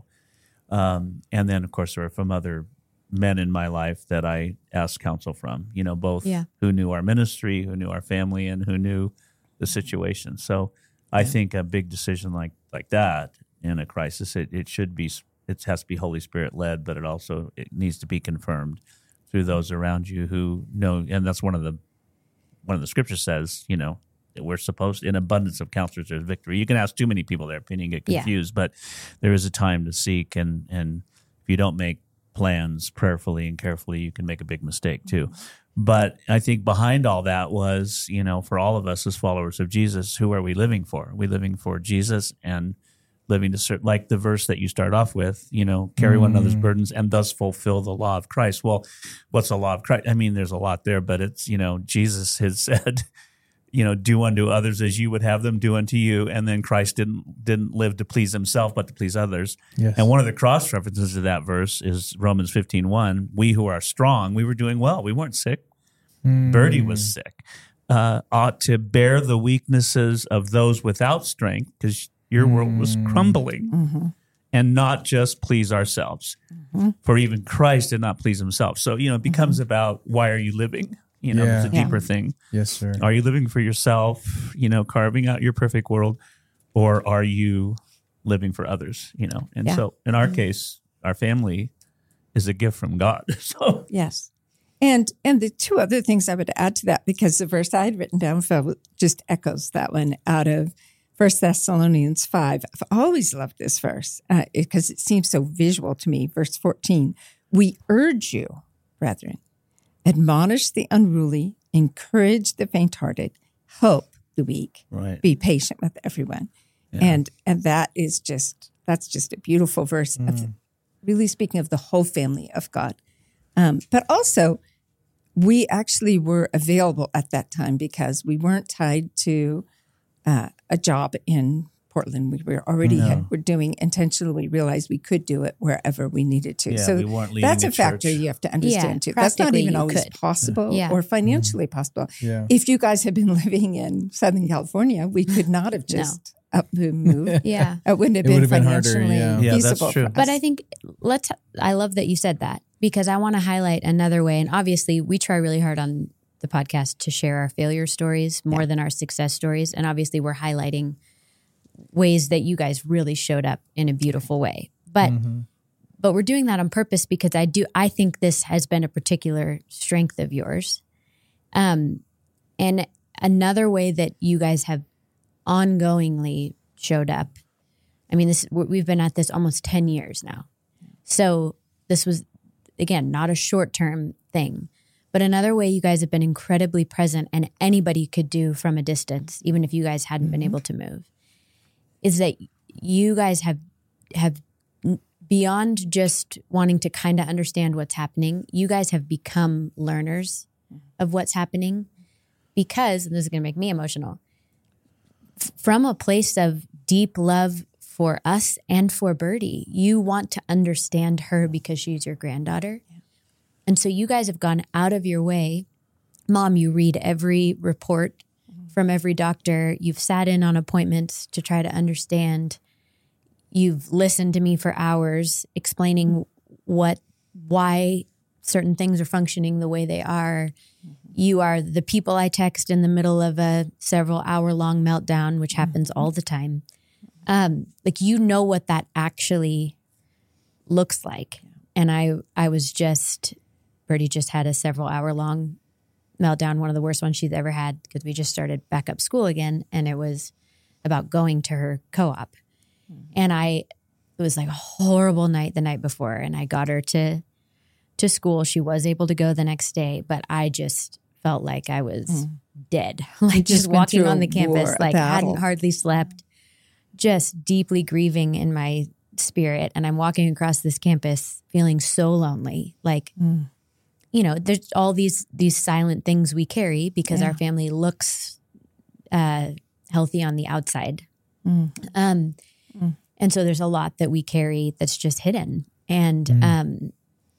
Um, and then, of course, there are from other men in my life that I asked counsel from, you know, both yeah. who knew our ministry, who knew our family, and who knew the situation. So I think a big decision like like that in a crisis, it, it should be, it has to be Holy Spirit led, but it also it needs to be confirmed through those around you who know. And that's one of the, one of the scriptures says, you know, that we're supposed, in abundance of counselors, there's victory. You can ask too many people their opinion, get confused, yeah. but there is a time to seek. And, and if you don't make plans prayerfully and carefully, you can make a big mistake too. But I think behind all that was, you know, for all of us as followers of Jesus, who are we living for? Are we living for Jesus and living to serve, like the verse that you start off with, you know, carry mm. one another's burdens and thus fulfill the law of Christ. Well, what's the law of Christ? I mean, there's a lot there, but it's, you know, Jesus has said, you know, do unto others as you would have them do unto you. And then Christ didn't didn't live to please himself, but to please others. Yes. And one of the cross references to that verse is Romans fifteen one. We who are strong, we were doing well. We weren't sick. Mm. Birdie was sick. Uh, ought to bear the weaknesses of those without strength, because your mm. world was crumbling, mm-hmm. and not just please ourselves. Mm-hmm. For even Christ did not please himself. So, you know, it becomes mm-hmm. about, why are you living? You know, yeah. it's a deeper yeah. thing. Yes, sir. Are you living for yourself, you know, carving out your perfect world, or are you living for others, you know? And yeah. so in our mm-hmm. case, our family is a gift from God. So yes. And and the two other things I would add to that, because the verse I had written down just echoes that one out of First Thessalonians five. I've always loved this verse uh, because it seems so visual to me. Verse fourteen, we urge you, brethren, admonish the unruly, encourage the faint-hearted, help the weak, right. be patient with everyone. Yeah. And and that is just, that's just a beautiful verse mm. of really speaking of the whole family of God. Um, but also, we actually were available at that time because we weren't tied to uh, a job in Portland. We were already no. had, were doing intentionally. We realized we could do it wherever we needed to. Yeah, so we weren't leaving that's the a factor church. You have to understand yeah, too. That's not even always could. possible yeah. or financially mm. possible. Yeah. If you guys had been living in Southern California, we could not have just no. up moved. yeah, it wouldn't have it been been financially harder, yeah. Yeah, that's feasible. true. For us. But I think let's. I love that you said that, because I want to highlight another way. And obviously, we try really hard on the podcast to share our failure stories more yeah. than our success stories. And obviously, we're highlighting ways that you guys really showed up in a beautiful way. But mm-hmm. but we're doing that on purpose because I do. I think this has been a particular strength of yours. Um, and another way that you guys have ongoingly showed up. I mean, this we've been at this almost ten years now. So this was, again, not a short-term thing. But another way you guys have been incredibly present, and anybody could do from a distance, even if you guys hadn't mm-hmm. been able to move, is that you guys have have beyond just wanting to kind of understand what's happening, you guys have become learners of what's happening because, and this is going to make me emotional, f- from a place of deep love for us and for Birdie, you want to understand her because she's your granddaughter. Yeah. And so you guys have gone out of your way. Mom, you read every report mm-hmm. from every doctor. You've sat in on appointments to try to understand. You've listened to me for hours explaining mm-hmm. what, why certain things are functioning the way they are. Mm-hmm. You are the people I text in the middle of a several hour long meltdown, which happens mm-hmm. all the time. Um, like, you know what that actually looks like. And I, I was just, Birdie just had a several hour long meltdown, one of the worst ones she's ever had, because we just started back up school again. And it was about going to her co-op. Mm-hmm. And I, it was like a horrible night the night before. And I got her to, to school. She was able to go the next day, but I just felt like I was mm. dead. Like just, just walking on the campus, like hadn't hardly slept, just deeply grieving in my spirit. And I'm walking across this campus feeling so lonely. Like, mm. you know, there's all these, these silent things we carry because yeah. our family looks uh, healthy on the outside. Mm. Um, mm. And so there's a lot that we carry that's just hidden. And, mm. um,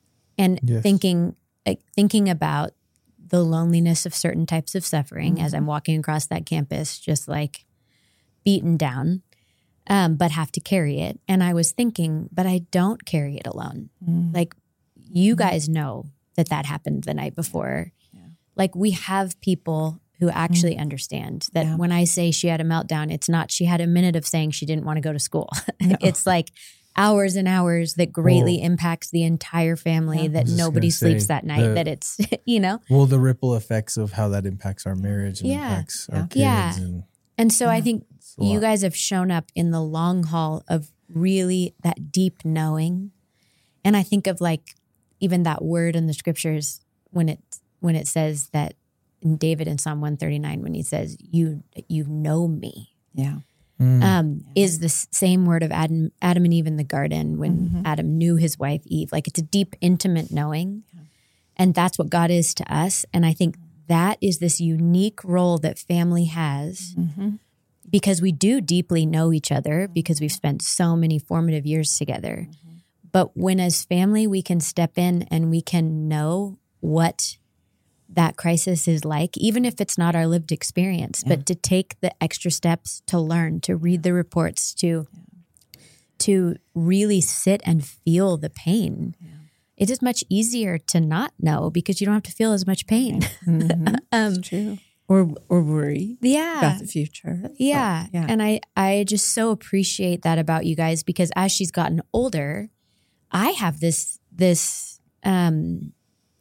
and yes. thinking, like, thinking about the loneliness of certain types of suffering mm-hmm. as I'm walking across that campus, just like beaten down, um, but have to carry it. And I was thinking, but I don't carry it alone. Mm-hmm. Like, you guys know that that happened the night before. Yeah. Like, we have people who actually mm-hmm. understand that yeah. when I say she had a meltdown, it's not she had a minute of saying she didn't want to go to school. No. It's like hours and hours that greatly well, impacts the entire family, yeah. that nobody sleeps say, that night, the, that it's, you know. Well, the ripple effects of how that impacts our marriage and yeah. impacts our kids. Yeah. And, and so yeah, I think you guys have shown up in the long haul of really that deep knowing. And I think of like even that word in the scriptures when it, when it says that in David in Psalm one thirty-nine, when he says, you, you know me. Yeah. Mm. Um, is the same word of Adam, Adam and Eve in the garden when mm-hmm. Adam knew his wife Eve. Like, it's a deep, intimate knowing. Yeah. And that's what God is to us. And I think that is this unique role that family has mm-hmm. because we do deeply know each other because we've spent so many formative years together. Mm-hmm. But when as family, we can step in and we can know what that crisis is like, even if it's not our lived experience, yeah. but to take the extra steps to learn, to read the reports, to yeah. to really sit and feel the pain. Yeah. It is much easier to not know because you don't have to feel as much pain. Mm-hmm. um, That's true. Or or worry yeah. about the future. Yeah. yeah. And I, I just so appreciate that about you guys because as she's gotten older, I have this this um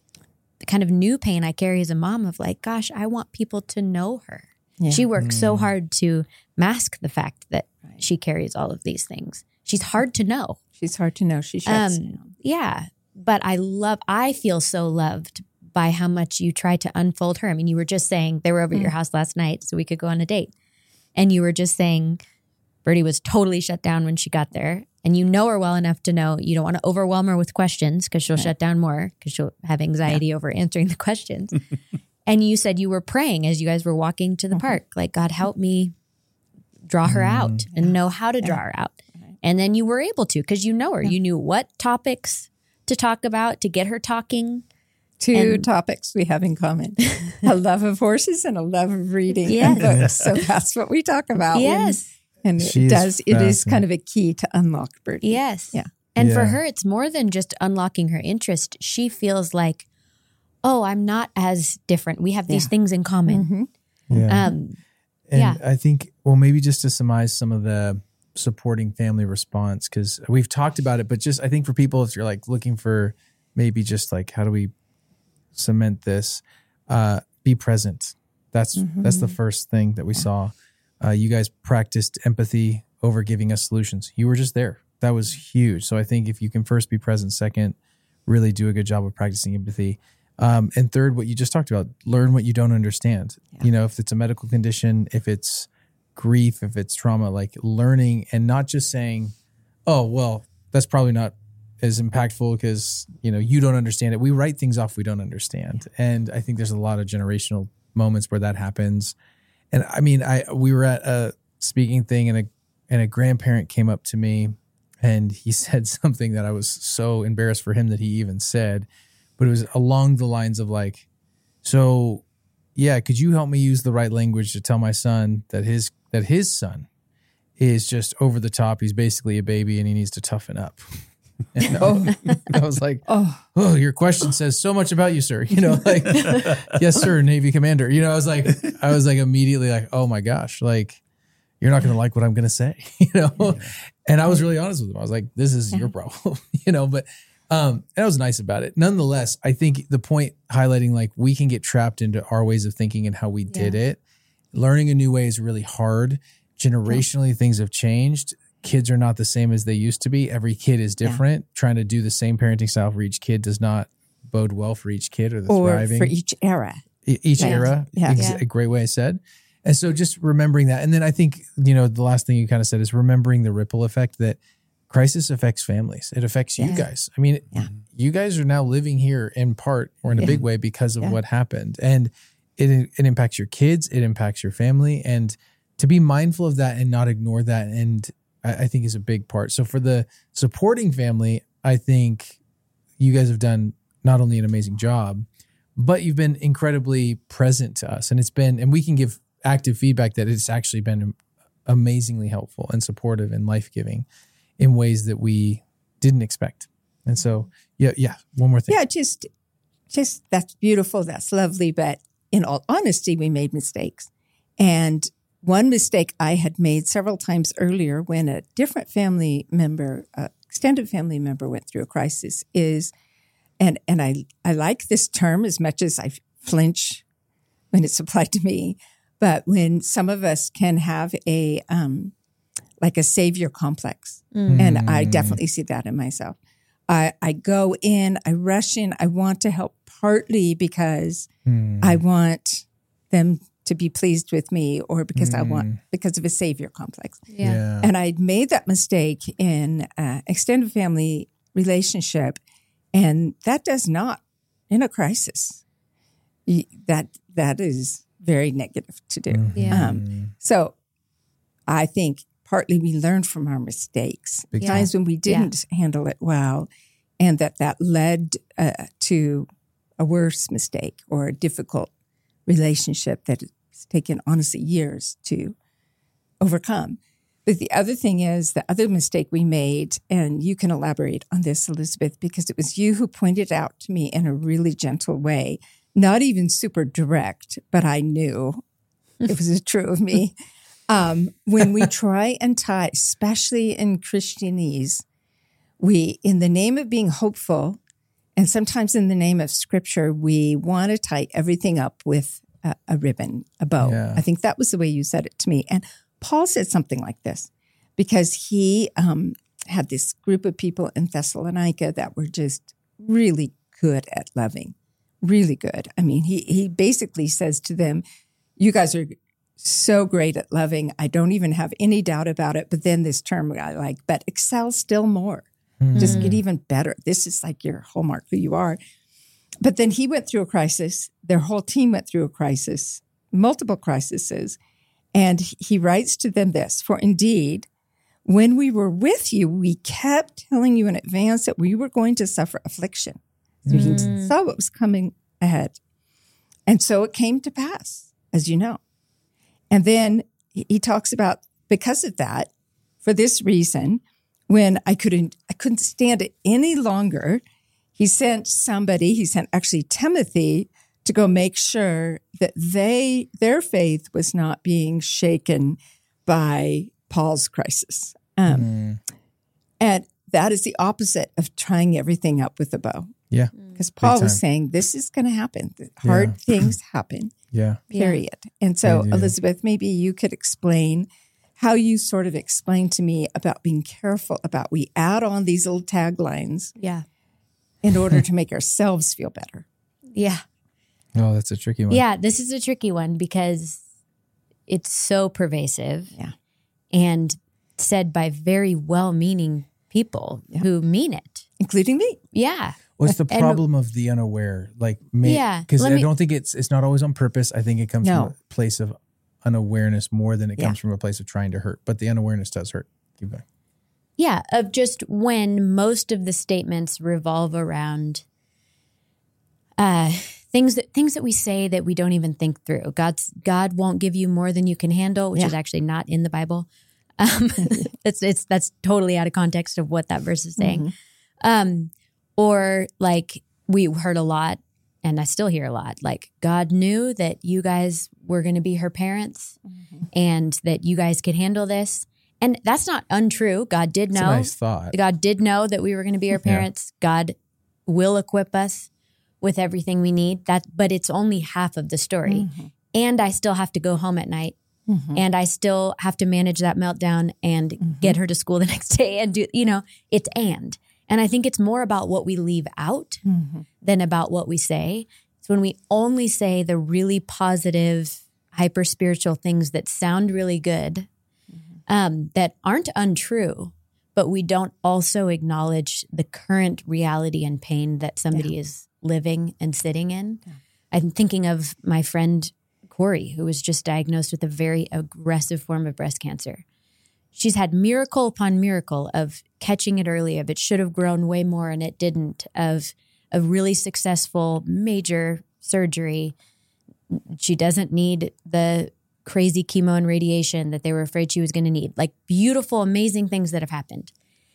kind of new pain I carry as a mom of like, gosh, I want people to know her. Yeah. She works mm. so hard to mask the fact that right. she carries all of these things. She's hard to know. She's hard to know. She shuts um, down. Yeah. But I love, I feel so loved by how much you try to unfold her. I mean, you were just saying they were over mm. at your house last night so we could go on a date. And you were just saying Birdie was totally shut down when she got there. And you know her well enough to know you don't want to overwhelm her with questions because she'll right. shut down more because she'll have anxiety yeah. over answering the questions. And you said you were praying as you guys were walking to the mm-hmm. park, like, God, help me draw her mm, out and yeah. know how to yeah. draw her out. Right. And then you were able to because you know her. Yeah. You knew what topics to talk about to get her talking. Two and, topics we have in common. A love of horses and a love of reading yes. and books. So that's what we talk about. Yes. And she it does, it is kind of a key to unlock Birdie. Yes. Yeah. And yeah. for her, it's more than just unlocking her interest. She feels like, oh, I'm not as different. We have these yeah. things in common. Mm-hmm. Yeah. Um, and yeah. I think, well, maybe just to surmise some of the supporting family response, because we've talked about it, but just I think for people, if you're like looking for maybe just like, how do we cement this? Uh, be present. That's, mm-hmm. that's the first thing that we yeah. saw. Uh, you guys practiced empathy over giving us solutions. You were just there. That was huge. So I think if you can first be present, second, really do a good job of practicing empathy. Um, and third, what you just talked about, learn what you don't understand. Yeah. You know, if it's a medical condition, if it's grief, if it's trauma, like learning and not just saying, oh, well, that's probably not as impactful because, you know, you don't understand it. We write things off we don't understand. Yeah. And I think there's a lot of generational moments where that happens. And I mean, I we were at a speaking thing and a and a grandparent came up to me and he said something that I was so embarrassed for him that he even said, but it was along the lines of like, so yeah, could you help me use the right language to tell my son that his that his son is just over the top. He's basically a baby and he needs to toughen up. And I, I was like, oh. oh, your question says so much about you, sir. You know, like, yes, sir, Navy commander. You know, I was like, I was like immediately like, oh my gosh, like, you're not going to like what I'm going to say, you know? Yeah. And I was really honest with him. I was like, this is your problem, you know, but, um, and I was nice about it. Nonetheless, I think the point highlighting, like, we can get trapped into our ways of thinking and how we did yeah. it. Learning a new way is really hard. Generationally, yeah. things have changed. Kids are not the same as they used to be. Every kid is different. Yeah. Trying to do the same parenting style for each kid does not bode well for each kid or the or thriving. for each era. E- each yeah. era. Yeah. Ex- yeah. A great way said. And so just remembering that. And then I think, you know, the last thing you kind of said is remembering the ripple effect that crisis affects families. It affects yeah. you guys. I mean, yeah. you guys are now living here in part or in a yeah. big way because of yeah. what happened. And it it impacts your kids. It impacts your family. And to be mindful of that and not ignore that, and I, I think is a big part. So for the supporting family, I think you guys have done not only an amazing job, but you've been incredibly present to us. And it's been, and we can give active feedback that it's actually been amazingly helpful and supportive and life-giving in ways that we didn't expect. And so, yeah, yeah. One more thing. Yeah, just, just that's beautiful. That's lovely. But in all honesty, we made mistakes. And one mistake I had made several times earlier when a different family member, uh, extended family member went through a crisis is, and, and I, I like this term as much as I flinch when it's applied to me. But when some of us can have a, um, like a savior complex, mm. and I definitely see that in myself. I, I go in, I rush in, I want to help partly because mm. I want them to be pleased with me or because mm. I want, because of a savior complex. Yeah. yeah. And I made that mistake in uh, extended family relationship, and that does not, in a crisis, that that is very negative to do. Mm-hmm. Yeah. Um, so I think partly we learned from our mistakes, Big times time. when we didn't yeah. handle it well, and that that led uh, to a worse mistake or a difficult relationship that has taken, honestly, years to overcome. But the other thing is, the other mistake we made, and you can elaborate on this, Elizabeth, because it was you who pointed out to me in a really gentle way, not even super direct, but I knew it was true of me. Um, when we try and tie, especially in Christianese, we, in the name of being hopeful, and sometimes in the name of scripture, we want to tie everything up with a, a ribbon, a bow. Yeah. I think that was the way you said it to me. And Paul said something like this because he um, had this group of people in Thessalonica that were just really good at loving, really good. I mean, he he basically says to them, you guys are so great at loving. I don't even have any doubt about it. But then this term I like, but excel still more. Mm. Just get even better. This is like your hallmark, who you are. But then he went through a crisis. Their whole team went through a crisis, multiple crises. And he writes to them this, for indeed, when we were with you, we kept telling you in advance that we were going to suffer affliction. So mm. he saw what was coming ahead. And so it came to pass, as you know. And then he talks about, because of that, for this reason, when I couldn't, I couldn't stand it any longer, he sent somebody, he sent actually Timothy to go make sure that they, their faith was not being shaken by Paul's crisis. Um, mm. And that is the opposite of tying everything up with a bow. Yeah. Because Paul was saying, this is going to happen. Hard yeah. things happen. Yeah. Period. And so, Elizabeth, maybe you could explain how you sort of explained to me about being careful about we add on these little taglines yeah. in order to make ourselves feel better. Yeah. Oh, that's a tricky one. Yeah, this is a tricky one because it's so pervasive yeah. and said by very well-meaning people yeah. who mean it. Including me. Yeah. What's the problem and, of the unaware? Like, may, yeah, because I me, don't think it's it's not always on purpose. I think it comes no. from a place of unawareness more than it yeah. comes from a place of trying to hurt. But the unawareness does hurt. Keep going. Yeah, of just when most of the statements revolve around uh, things that things that we say that we don't even think through. God's God won't give you more than you can handle, which yeah. is actually not in the Bible. Um, it's it's that's totally out of context of what that verse is saying. Mm-hmm. Um, or like we heard a lot, and I still hear a lot, like, God knew that you guys were going to be her parents mm-hmm. and that you guys could handle this. And that's not untrue. God did It's know. a nice thought. God did know that we were going to be her parents. Yeah. God will equip us with everything we need. That, but it's only half of the story. Mm-hmm. And I still have to go home at night. Mm-hmm. And I still have to manage that meltdown and mm-hmm. get her to school the next day and do, you know, it's and. And I think it's more about what we leave out mm-hmm. than about what we say. It's when we only say the really positive, hyper spiritual things that sound really good, mm-hmm. um, that aren't untrue, but we don't also acknowledge the current reality and pain that somebody yeah. is living and sitting in. Yeah. I'm thinking of my friend Corey, who was just diagnosed with a very aggressive form of breast cancer. She's had miracle upon miracle of catching it early, of it should have grown way more and it didn't, of a really successful major surgery. She doesn't need the crazy chemo and radiation that they were afraid she was going to need. Like beautiful, amazing things that have happened.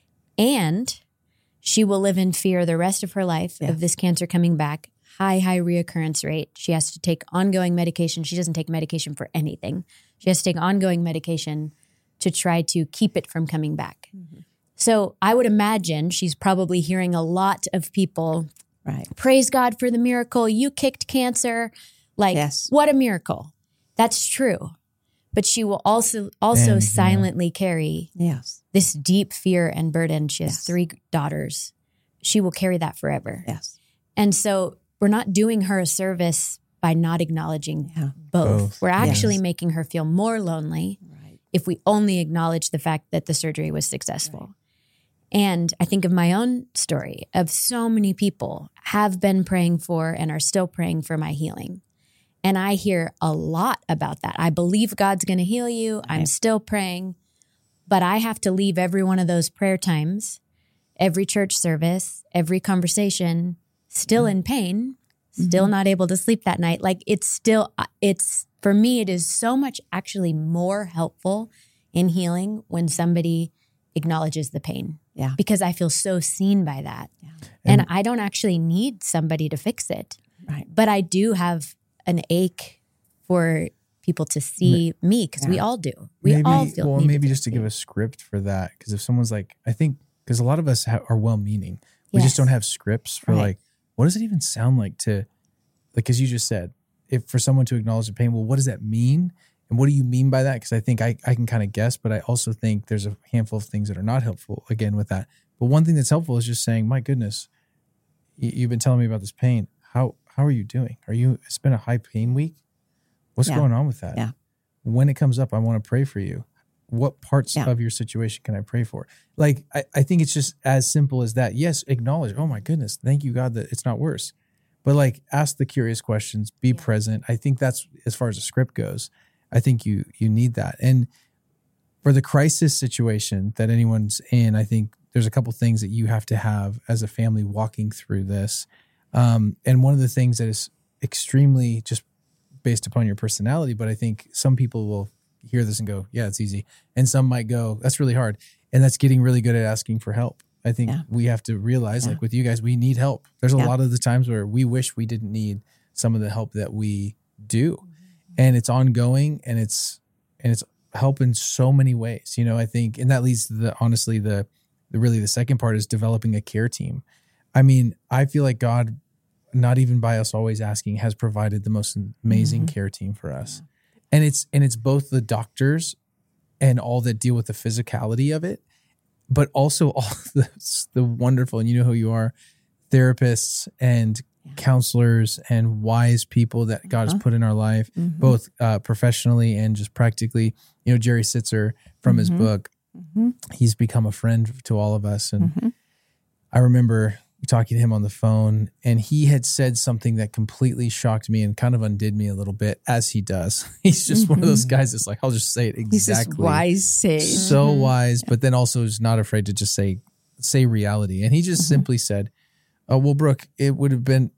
And she will live in fear the rest of her life yeah. of this cancer coming back. High, high reoccurrence rate. She has to take ongoing medication. She doesn't take medication for anything. She has to take ongoing medication to try to keep it from coming back. Mm-hmm. So I would imagine she's probably hearing a lot of people, right? Praise God for the miracle. You kicked cancer. Like, yes. What a miracle. That's true. But she will also also and, silently yeah. carry yes. this deep fear and burden. She has yes. three daughters. She will carry that forever. Yes. And so we're not doing her a service by not acknowledging yeah. both. both. We're actually yes. making her feel more lonely right. if we only acknowledge the fact that the surgery was successful. Right. And I think of my own story of so many people have been praying for and are still praying for my healing. And I hear a lot about that. I believe God's going to heal you. Right. I'm still praying. But I have to leave every one of those prayer times, every church service, every conversation, still in pain, still mm-hmm. not able to sleep that night. Like it's still, it's, for me, it is so much actually more helpful in healing when somebody acknowledges the pain. Yeah. Because I feel so seen by that. Yeah. And, and I don't actually need somebody to fix it. Right. But I do have an ache for people to see me because yeah. we all do. We maybe, all feel Well, maybe just to give a script for that. Because if someone's like, I think, because a lot of us ha- are well-meaning. We yes. just don't have scripts for right. like, what does it even sound like to, like, as you just said, if for someone to acknowledge the pain, well, what does that mean? And what do you mean by that? Because I think I, I can kind of guess, but I also think there's a handful of things that are not helpful, again, with that. But one thing that's helpful is just saying, my goodness, you, you've been telling me about this pain. How how are you doing? Are you, it's been a high pain week? What's yeah. going on with that? Yeah. When it comes up, I want to pray for you. What parts yeah. of your situation can I pray for? Like, I, I think it's just as simple as that. Yes, acknowledge, oh my goodness, thank you, God, that it's not worse. But like, ask the curious questions, be yeah. present. I think that's, as far as the script goes, I think you you need that. And for the crisis situation that anyone's in, I think there's a couple things that you have to have as a family walking through this. Um, and one of the things that is extremely just based upon your personality, but I think some people will hear this and go, yeah, it's easy. And some might go, that's really hard. And that's getting really good at asking for help. I think yeah. we have to realize, yeah. like with you guys, we need help. There's a yeah. lot of the times where we wish we didn't need some of the help that we do. And it's ongoing and it's, and it's help in so many ways, you know, I think, and that leads to the, honestly, the, the really the second part is developing a care team. I mean, I feel like God, not even by us always asking, has provided the most amazing mm-hmm. care team for us. Yeah. And it's, and it's both the doctors and all that deal with the physicality of it, but also all the, the wonderful, and you know who you are, therapists and yeah. counselors and wise people that God uh-huh. has put in our life, mm-hmm. both uh, professionally and just practically. You know, Jerry Sitzer from mm-hmm. his book, mm-hmm. he's become a friend to all of us. And mm-hmm. I remember talking to him on the phone, and he had said something that completely shocked me and kind of undid me a little bit, as he does. He's just mm-hmm. one of those guys that's like, I'll just say it exactly. He's this wise sage. So mm-hmm. wise, but then also is not afraid to just say, say reality. And he just mm-hmm. simply said, oh, well, Brooke, it would have been,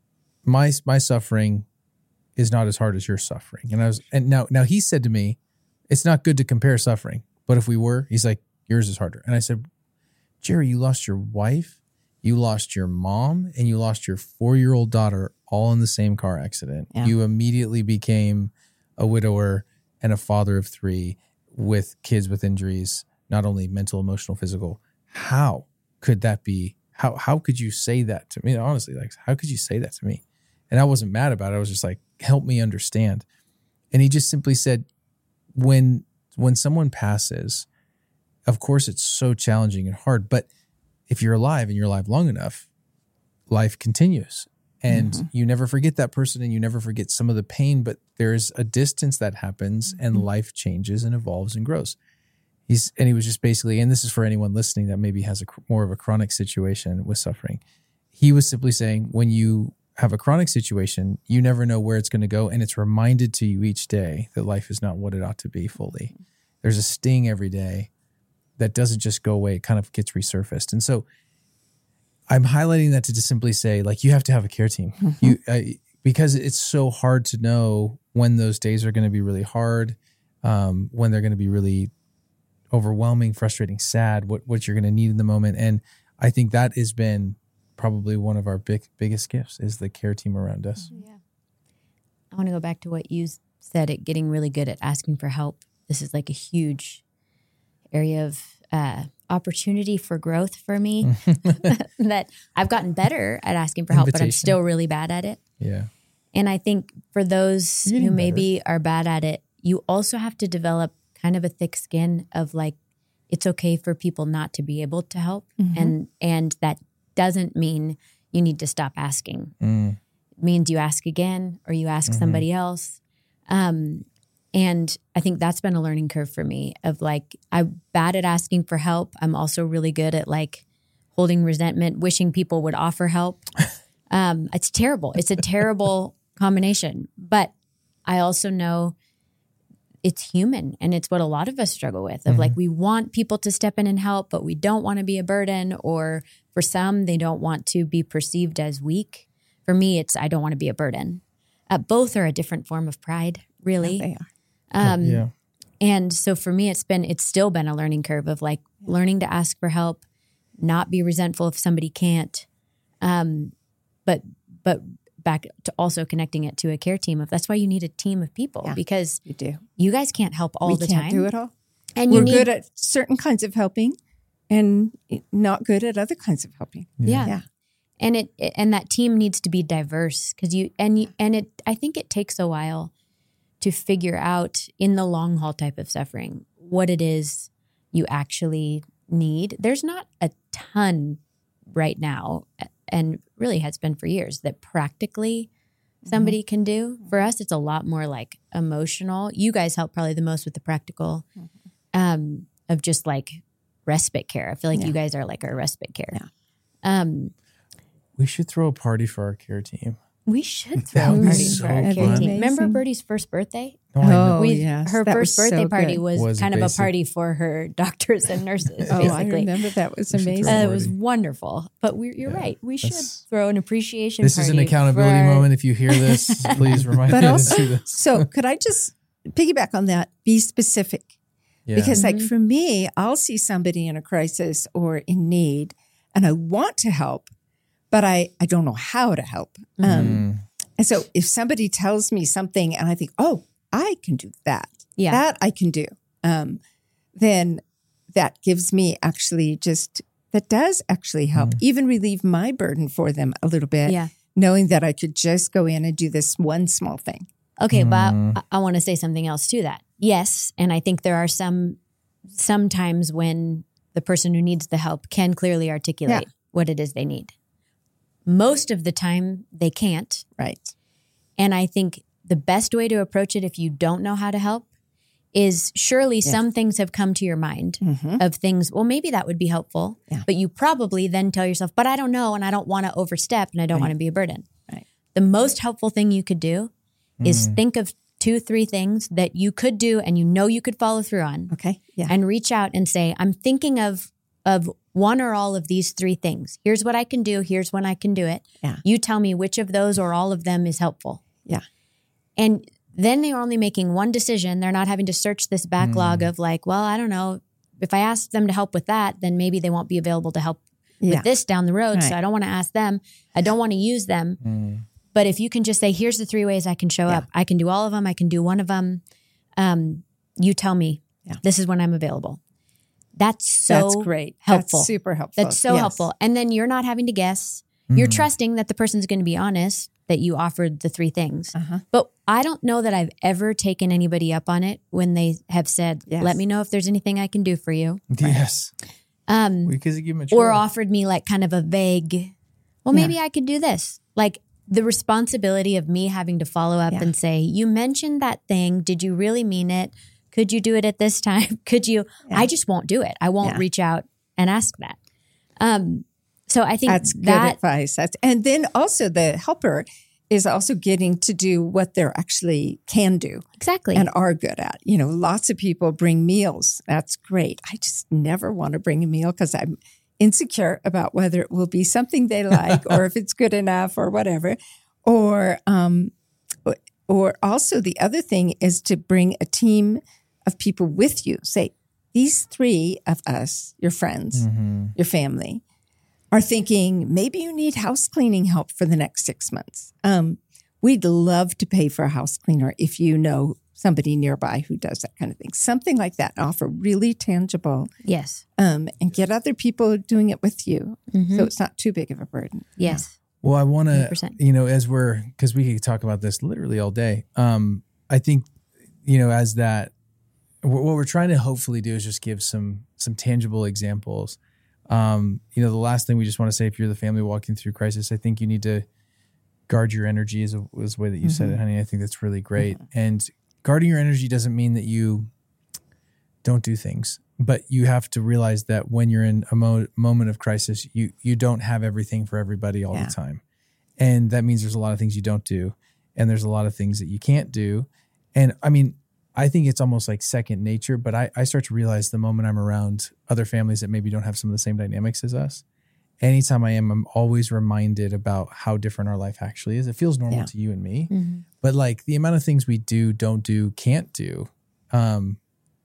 my my suffering is not as hard as your suffering. And I was, and now, now he said to me, it's not good to compare suffering, but if we were, he's like, yours is harder. And I said, Jerry, you lost your wife, you lost your mom, and you lost your four-year-old daughter all in the same car accident. Yeah. You immediately became a widower and a father of three with kids with injuries, not only mental, emotional, physical. How could that be? How how could you say that to me? Honestly, like, how could you say that to me? And I wasn't mad about it. I was just like, help me understand. And he just simply said, when when someone passes, of course, it's so challenging and hard. But if you're alive and you're alive long enough, life continues. And mm-hmm. you never forget that person and you never forget some of the pain, but there's a distance that happens and mm-hmm. life changes and evolves and grows. He's and he was just basically, and this is for anyone listening that maybe has a more of a chronic situation with suffering. He was simply saying, when you have a chronic situation, you never know where it's going to go. And it's reminded to you each day that life is not what it ought to be fully. There's a sting every day that doesn't just go away. It kind of gets resurfaced. And so I'm highlighting that to just simply say, like, you have to have a care team. Mm-hmm. You uh, because it's so hard to know when those days are going to be really hard, um, when they're going to be really overwhelming, frustrating, sad, what, what you're going to need in the moment. And I think that has been probably one of our big biggest gifts is the care team around us. Yeah. I want to go back to what you said at getting really good at asking for help. This is like a huge area of uh, opportunity for growth for me that I've gotten better at asking for help, Invitation. But I'm still really bad at it. Yeah. And I think for those who maybe better. Are bad at it, you also have to develop kind of a thick skin of like, it's okay for people not to be able to help. Mm-hmm. And, and that doesn't mean you need to stop asking. Mm. It means you ask again or you ask mm-hmm. somebody else. Um, and I think that's been a learning curve for me of like, I'm bad at asking for help. I'm also really good at like holding resentment, wishing people would offer help. Um, it's terrible. It's a terrible combination. But I also know it's human and it's what a lot of us struggle with of mm-hmm. like, we want people to step in and help, but we don't want to be a burden, or for some, they don't want to be perceived as weak. For me, it's, I don't want to be a burden. Uh, both are a different form of pride, really. Yeah, they are. Um, yeah. And so for me, it's been, it's still been a learning curve of like learning to ask for help, not be resentful if somebody can't. Um, but, but back to also connecting it to a care team of that's why you need a team of people yeah, because you do. You guys can't help all we the can't time. do it all. And we're you need, good at certain kinds of helping and not good at other kinds of helping. Yeah. yeah. And it, and that team needs to be diverse because you, and you, and it, I think it takes a while to figure out in the long haul type of suffering, what it is you actually need. There's not a ton right now, and really has been for years, that practically somebody mm-hmm. can do. For us, it's a lot more like emotional. You guys help probably the most with the practical mm-hmm. um, of just like respite care. I feel like yeah. you guys are like our respite care. Yeah. Um, we should throw a party for our care team. We should throw a party so for our care fun. team. Remember Birdie's first birthday? Oh, we, yes. Her that first was birthday so party good. was, was kind basic. of a party for her doctors and nurses, oh, basically. I remember that was amazing. Uh, it was wonderful. But we, you're yeah, right. We should throw an appreciation this party. This is an accountability our, moment. If you hear this, please remind but me also, to do this. So could I just piggyback on that? Be specific. Yeah. Because like mm-hmm. for me, I'll see somebody in a crisis or in need and I want to help, but I, I don't know how to help. Mm. Um, and so if somebody tells me something and I think, oh, I can do that. Yeah. That I can do. Um, then that gives me actually just, that does actually help, mm. even relieve my burden for them a little bit, yeah. knowing that I could just go in and do this one small thing. Okay, mm. but I, I want to say something else to that. Yes, and I think there are some sometimes when the person who needs the help can clearly articulate yeah. what it is they need. Most of the time, they can't. Right. And I think the best way to approach it if you don't know how to help is surely yes. some things have come to your mind mm-hmm. of things, well, maybe that would be helpful, yeah. but you probably then tell yourself, but I don't know and I don't want to overstep and I don't right. want to be a burden. Right. The most helpful thing you could do mm. is think of two, three things that you could do and you know you could follow through on. Okay. Yeah. And reach out and say, I'm thinking of of one or all of these three things. Here's what I can do. Here's when I can do it. Yeah. You tell me which of those or all of them is helpful. Yeah. And then they're only making one decision. They're not having to search this backlog mm. of like, well, I don't know. If I ask them to help with that, then maybe they won't be available to help yeah. with this down the road. Right. So I don't want to ask them. I don't want to use them. Mm. But if you can just say, here's the three ways I can show Yeah. up. I can do all of them. I can do one of them. Um, you tell me, Yeah. this is when I'm available. That's so That's great. helpful. That's super helpful. That's so Yes. helpful. And then you're not having to guess. You're trusting that the person's going to be honest, that you offered the three things. Uh-huh. But I don't know that I've ever taken anybody up on it when they have said, Yes. let me know if there's anything I can do for you. Yes. Um, Because you give them a or choice. offered me like kind of a vague, well, maybe I could do this. Like the responsibility of me having to follow up Yeah. and say, you mentioned that thing. Did you really mean it? Could you do it at this time? Could you? Yeah. I just won't do it. I won't Yeah. reach out and ask that. Um, so I think That's good that, advice. That's, and then also the helper is also getting to do what they're actually can do exactly. and are good at. You know, lots of people bring meals. That's great. I just never want to bring a meal because I'm insecure about whether it will be something they like or if it's good enough or whatever. Or, um, or also the other thing is to bring a team of people with you. Say, these three of us, your friends, Mm-hmm. your family, are thinking maybe you need house cleaning help for the next six months. Um, we'd love to pay for a house cleaner if you know somebody nearby who does that kind of thing. Something like that. Offer really tangible yes. um, and get other people doing it with you. Mhm. So it's not too big of a burden. Yes. Well, I want one hundred to, percent. you know, as we're, because we could talk about this literally all day. Um, I think, you know, as that, wh- what we're trying to hopefully do is just give some some tangible examples. Um, you know, the last thing we just want to say, if you're the family walking through crisis, I think you need to guard your energy is, a, is the way that you said it, honey. I think that's really great. And guarding your energy doesn't mean that you don't do things, but you have to realize that when you're in a mo- moment of crisis, you you don't have everything for everybody all Yeah. the time. And that means there's a lot of things you don't do. And there's a lot of things that you can't do. And I mean, I think it's almost like second nature, but I, I start to realize the moment I'm around other families that maybe don't have some of the same dynamics as us, anytime I am, I'm always reminded about how different our life actually is. It feels normal Yeah. to you and me, Mhm. but like the amount of things we do, don't do, can't do, um,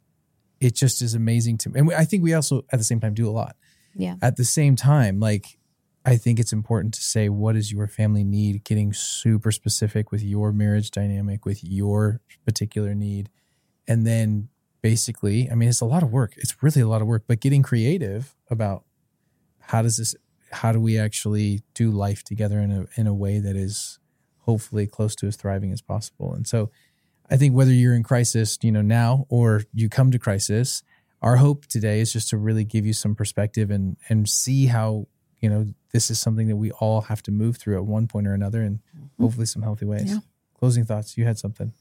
it just is amazing to me. And we, I think we also at the same time do a lot. Yeah. At the same time, like, I think it's important to say, what does your family need? Getting super specific with your marriage dynamic, with your particular need. And then basically, I mean, it's a lot of work. It's really a lot of work, but getting creative about how does this, how do we actually do life together in a, in a way that is hopefully close to as thriving as possible. And so I think whether you're in crisis, you know, now, or you come to crisis, our hope today is just to really give you some perspective and, and see how, you know, this is something that we all have to move through at one point or another, and hopefully some healthy ways. Yeah. Closing thoughts. You had something.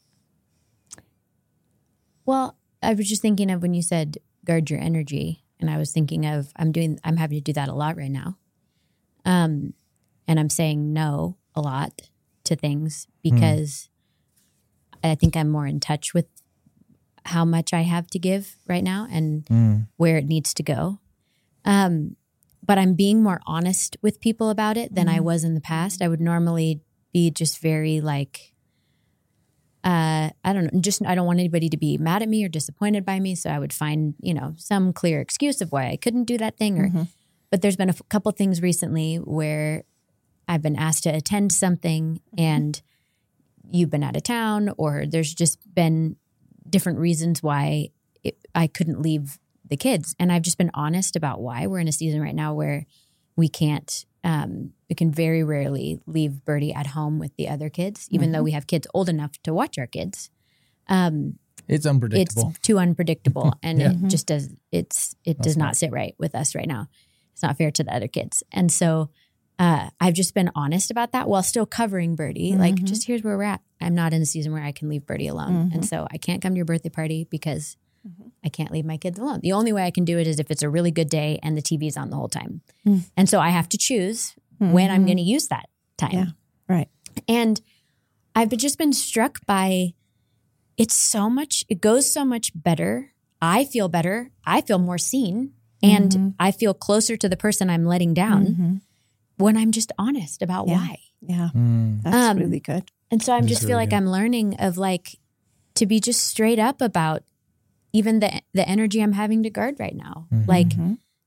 Well, I was just thinking of when you said guard your energy, and I was thinking of I'm doing I'm having to do that a lot right now. Um, and I'm saying no a lot to things because I think I'm more in touch with how much I have to give right now and Mm. where it needs to go. Um, but I'm being more honest with people about it than I was in the past. I would normally be just very like, uh, I don't know, just I don't want anybody to be mad at me or disappointed by me. So I would find, you know, some clear excuse of why I couldn't do that thing. Or, but there's been a f- couple things recently where I've been asked to attend something and you've been out of town, or there's just been different reasons why it, I couldn't leave the kids. And I've just been honest about why. We're in a season right now where we can't, um, we can very rarely leave Birdie at home with the other kids, even though we have kids old enough to watch our kids. Um, It's unpredictable. it's too unpredictable, and Yeah. it just does. It's it does not sit right with us right now. It's not fair to the other kids, and so uh, I've just been honest about that while still covering Birdie. Like, just here's where we're at. I'm not in a season where I can leave Birdie alone, and so I can't come to your birthday party because I can't leave my kids alone. The only way I can do it is if it's a really good day and the T V's on the whole time, and so I have to choose when I'm going to use that time. Yeah. Right. And I've been- just been struck by it's so much, it goes so much better. I feel better. I feel more seen. And I feel closer to the person I'm letting down when I'm just honest about Yeah. why. Yeah. Mm. That's Um, really good. And so I That is just feel really like good. I'm learning of like to be just straight up about even the the energy I'm having to guard right now. Like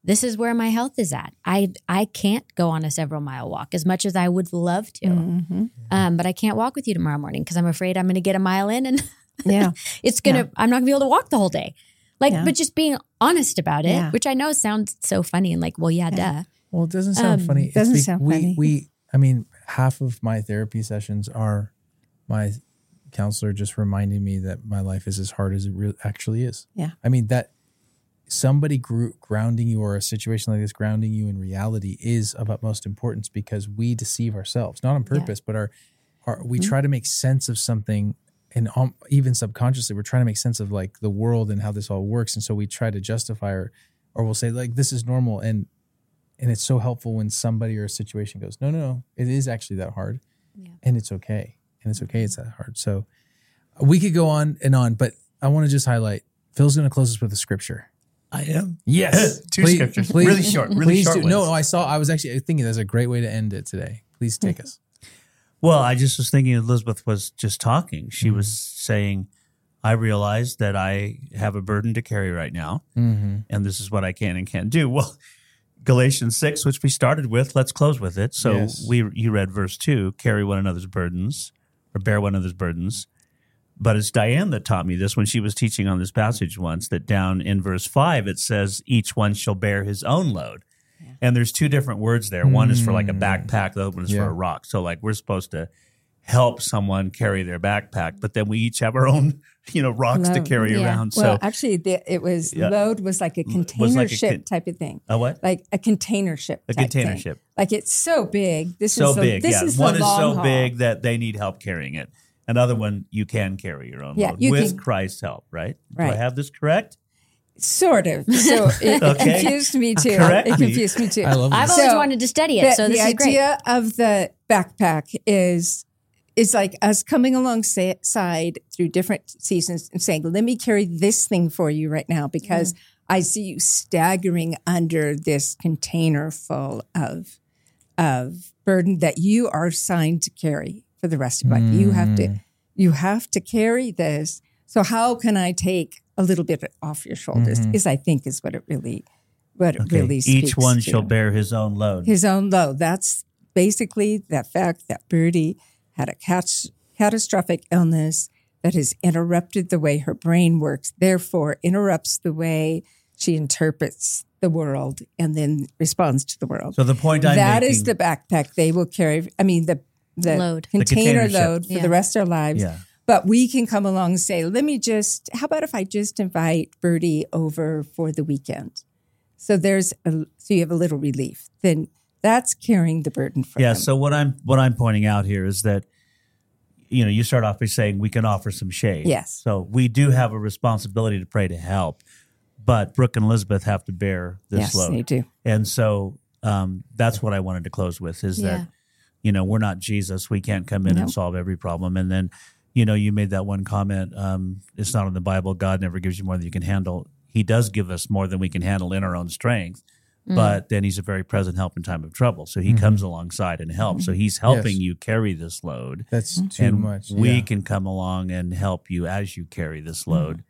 this is where my health is at. I I can't go on a several mile walk as much as I would love to. Mm-hmm. Um, but I can't walk with you tomorrow morning because I'm afraid I'm going to get a mile in and Yeah. it's going to, Yeah. I'm not going to be able to walk the whole day. Like, Yeah. but just being honest about it, Yeah. which I know sounds so funny and like, well, yeah, Yeah. duh. Well, it doesn't sound Um, funny. It's doesn't be- sound we, funny. We, I mean, half of my therapy sessions are my counselor just reminding me that my life is as hard as it re- actually is. Yeah. I mean, that somebody gr- grounding you or a situation like this grounding you in reality is of utmost importance because we deceive ourselves, not on purpose, but our, our we Mm-hmm. try to make sense of something. And um, even subconsciously, we're trying to make sense of like the world and how this all works. And so we try to justify or, or we'll say like, this is normal. And, and it's so helpful when somebody or a situation goes, no, no, no, it is actually that hard. Yeah. And it's okay. And it's okay. It's that hard. So we could go on and on, but I want to just highlight, Phil's going to close us with a scripture. I am. Yes. Two scriptures. Really short, really please short do. ones. No, I saw, I was actually thinking that's a great way to end it today. Please take us. Well, I just was thinking Elizabeth was just talking. She Mm-hmm. was saying, I realize that I have a burden to carry right now, Mm-hmm. and this is what I can and can't do. Well, Galatians six, which we started with, let's close with it. So Yes. we you read verse two, carry one another's burdens, or bear one another's burdens. But it's Diane that taught me this when she was teaching on this passage once, that down in verse five, it says, each one shall bear his own load. And there's two different words there. One is for like a backpack, the other one is Yeah. for a rock. So like we're supposed to help someone carry their backpack, but then we each have our own, you know, rocks to Load. carry Yeah. around. Well, So actually, the, it was Yeah. load was like a Was container like a ship con- type of thing, a what? like a container ship. A type container thing. ship. Like it's so big. This So is the, big, This yeah. is One the is long so haul. big that they need help carrying it. Another one, you can carry your own Yeah, load you with can- Christ's help, right? Do I Right. have this correct? Sort of. So it Okay. confused me too. Correct It me. confused me too. I love I've this. always So, wanted to study it. the, so this the is great. idea of the backpack is is like us coming alongside through different seasons and saying, let me carry this thing for you right now because I see you staggering under this container full of of burden that you are assigned to carry for the rest of life. You have to you have to carry this. So how can I take a little bit off your shoulders? Mhm. Is I think is what it really what it Okay. really speaks Each one to. shall bear his own load. His own load. That's basically the fact that Birdie had a cat- catastrophic illness that has interrupted the way her brain works, therefore interrupts the way she interprets the world and then responds to the world. So the point I'm That making, is the backpack they will carry. I mean, the the Load. The container, container ship. load for Yeah. the rest of our lives. yeah. But we can come along and say, let me just, how about if I just invite Birdie over for the weekend? So there's a, so you have a little relief. Then that's carrying the burden for Yeah. them. So what I'm what I'm pointing out here is that, you know, you start off by saying we can offer some shade. Yes. So we do have a responsibility to pray to help, but Brooke and Elizabeth have to bear this yes, load. they do. And so um, that's what I wanted to close with is Yeah. that, you know, we're not Jesus. We can't come in No. and solve every problem. And then, you know, you made that one comment. Um, it's not in the Bible. God never gives you more than you can handle. He does give us more than we can handle in our own strength. Mm. But then he's a very present help in time of trouble. So he Mhm. comes alongside and helps. So he's helping Yes. you carry this load. That's too and much. we Yeah. can come along and help you as you carry Mm-hmm. this load.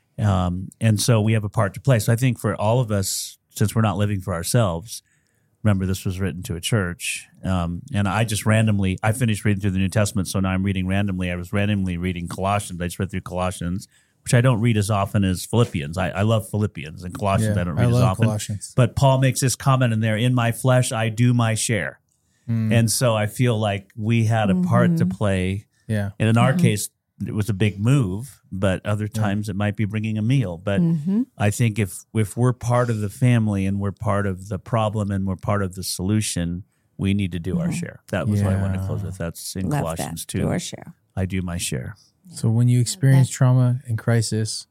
Um, and so we have a part to play. So I think for all of us, since we're not living for ourselves, remember this was written to a church. Um, and I just randomly, I finished reading through the New Testament. So now I'm reading randomly. I was randomly reading Colossians. I just read through Colossians, which I don't read as often as Philippians. I, I love Philippians, and Colossians Yeah, I don't I read as love often. Colossians. But Paul makes this comment in there, in my flesh, I do my share. Mm, And so I feel like we had a part to play. yeah. And in our case, it was a big move, but other times it might be bringing a meal. But Mm-hmm. I think if if we're part of the family and we're part of the problem and we're part of the solution, we need to do our share. That was what I wanted to close with. That's in Love Colossians that. two. Your share. I do my share. So when you experience trauma and crisis,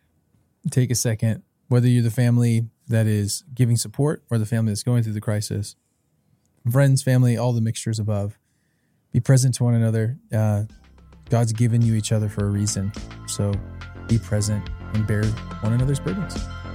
take a second, whether you're the family that is giving support or the family that's going through the crisis, friends, family, all the mixtures above, be present to one another. Uh, God's given you each other for a reason. So be present and bear one another's burdens.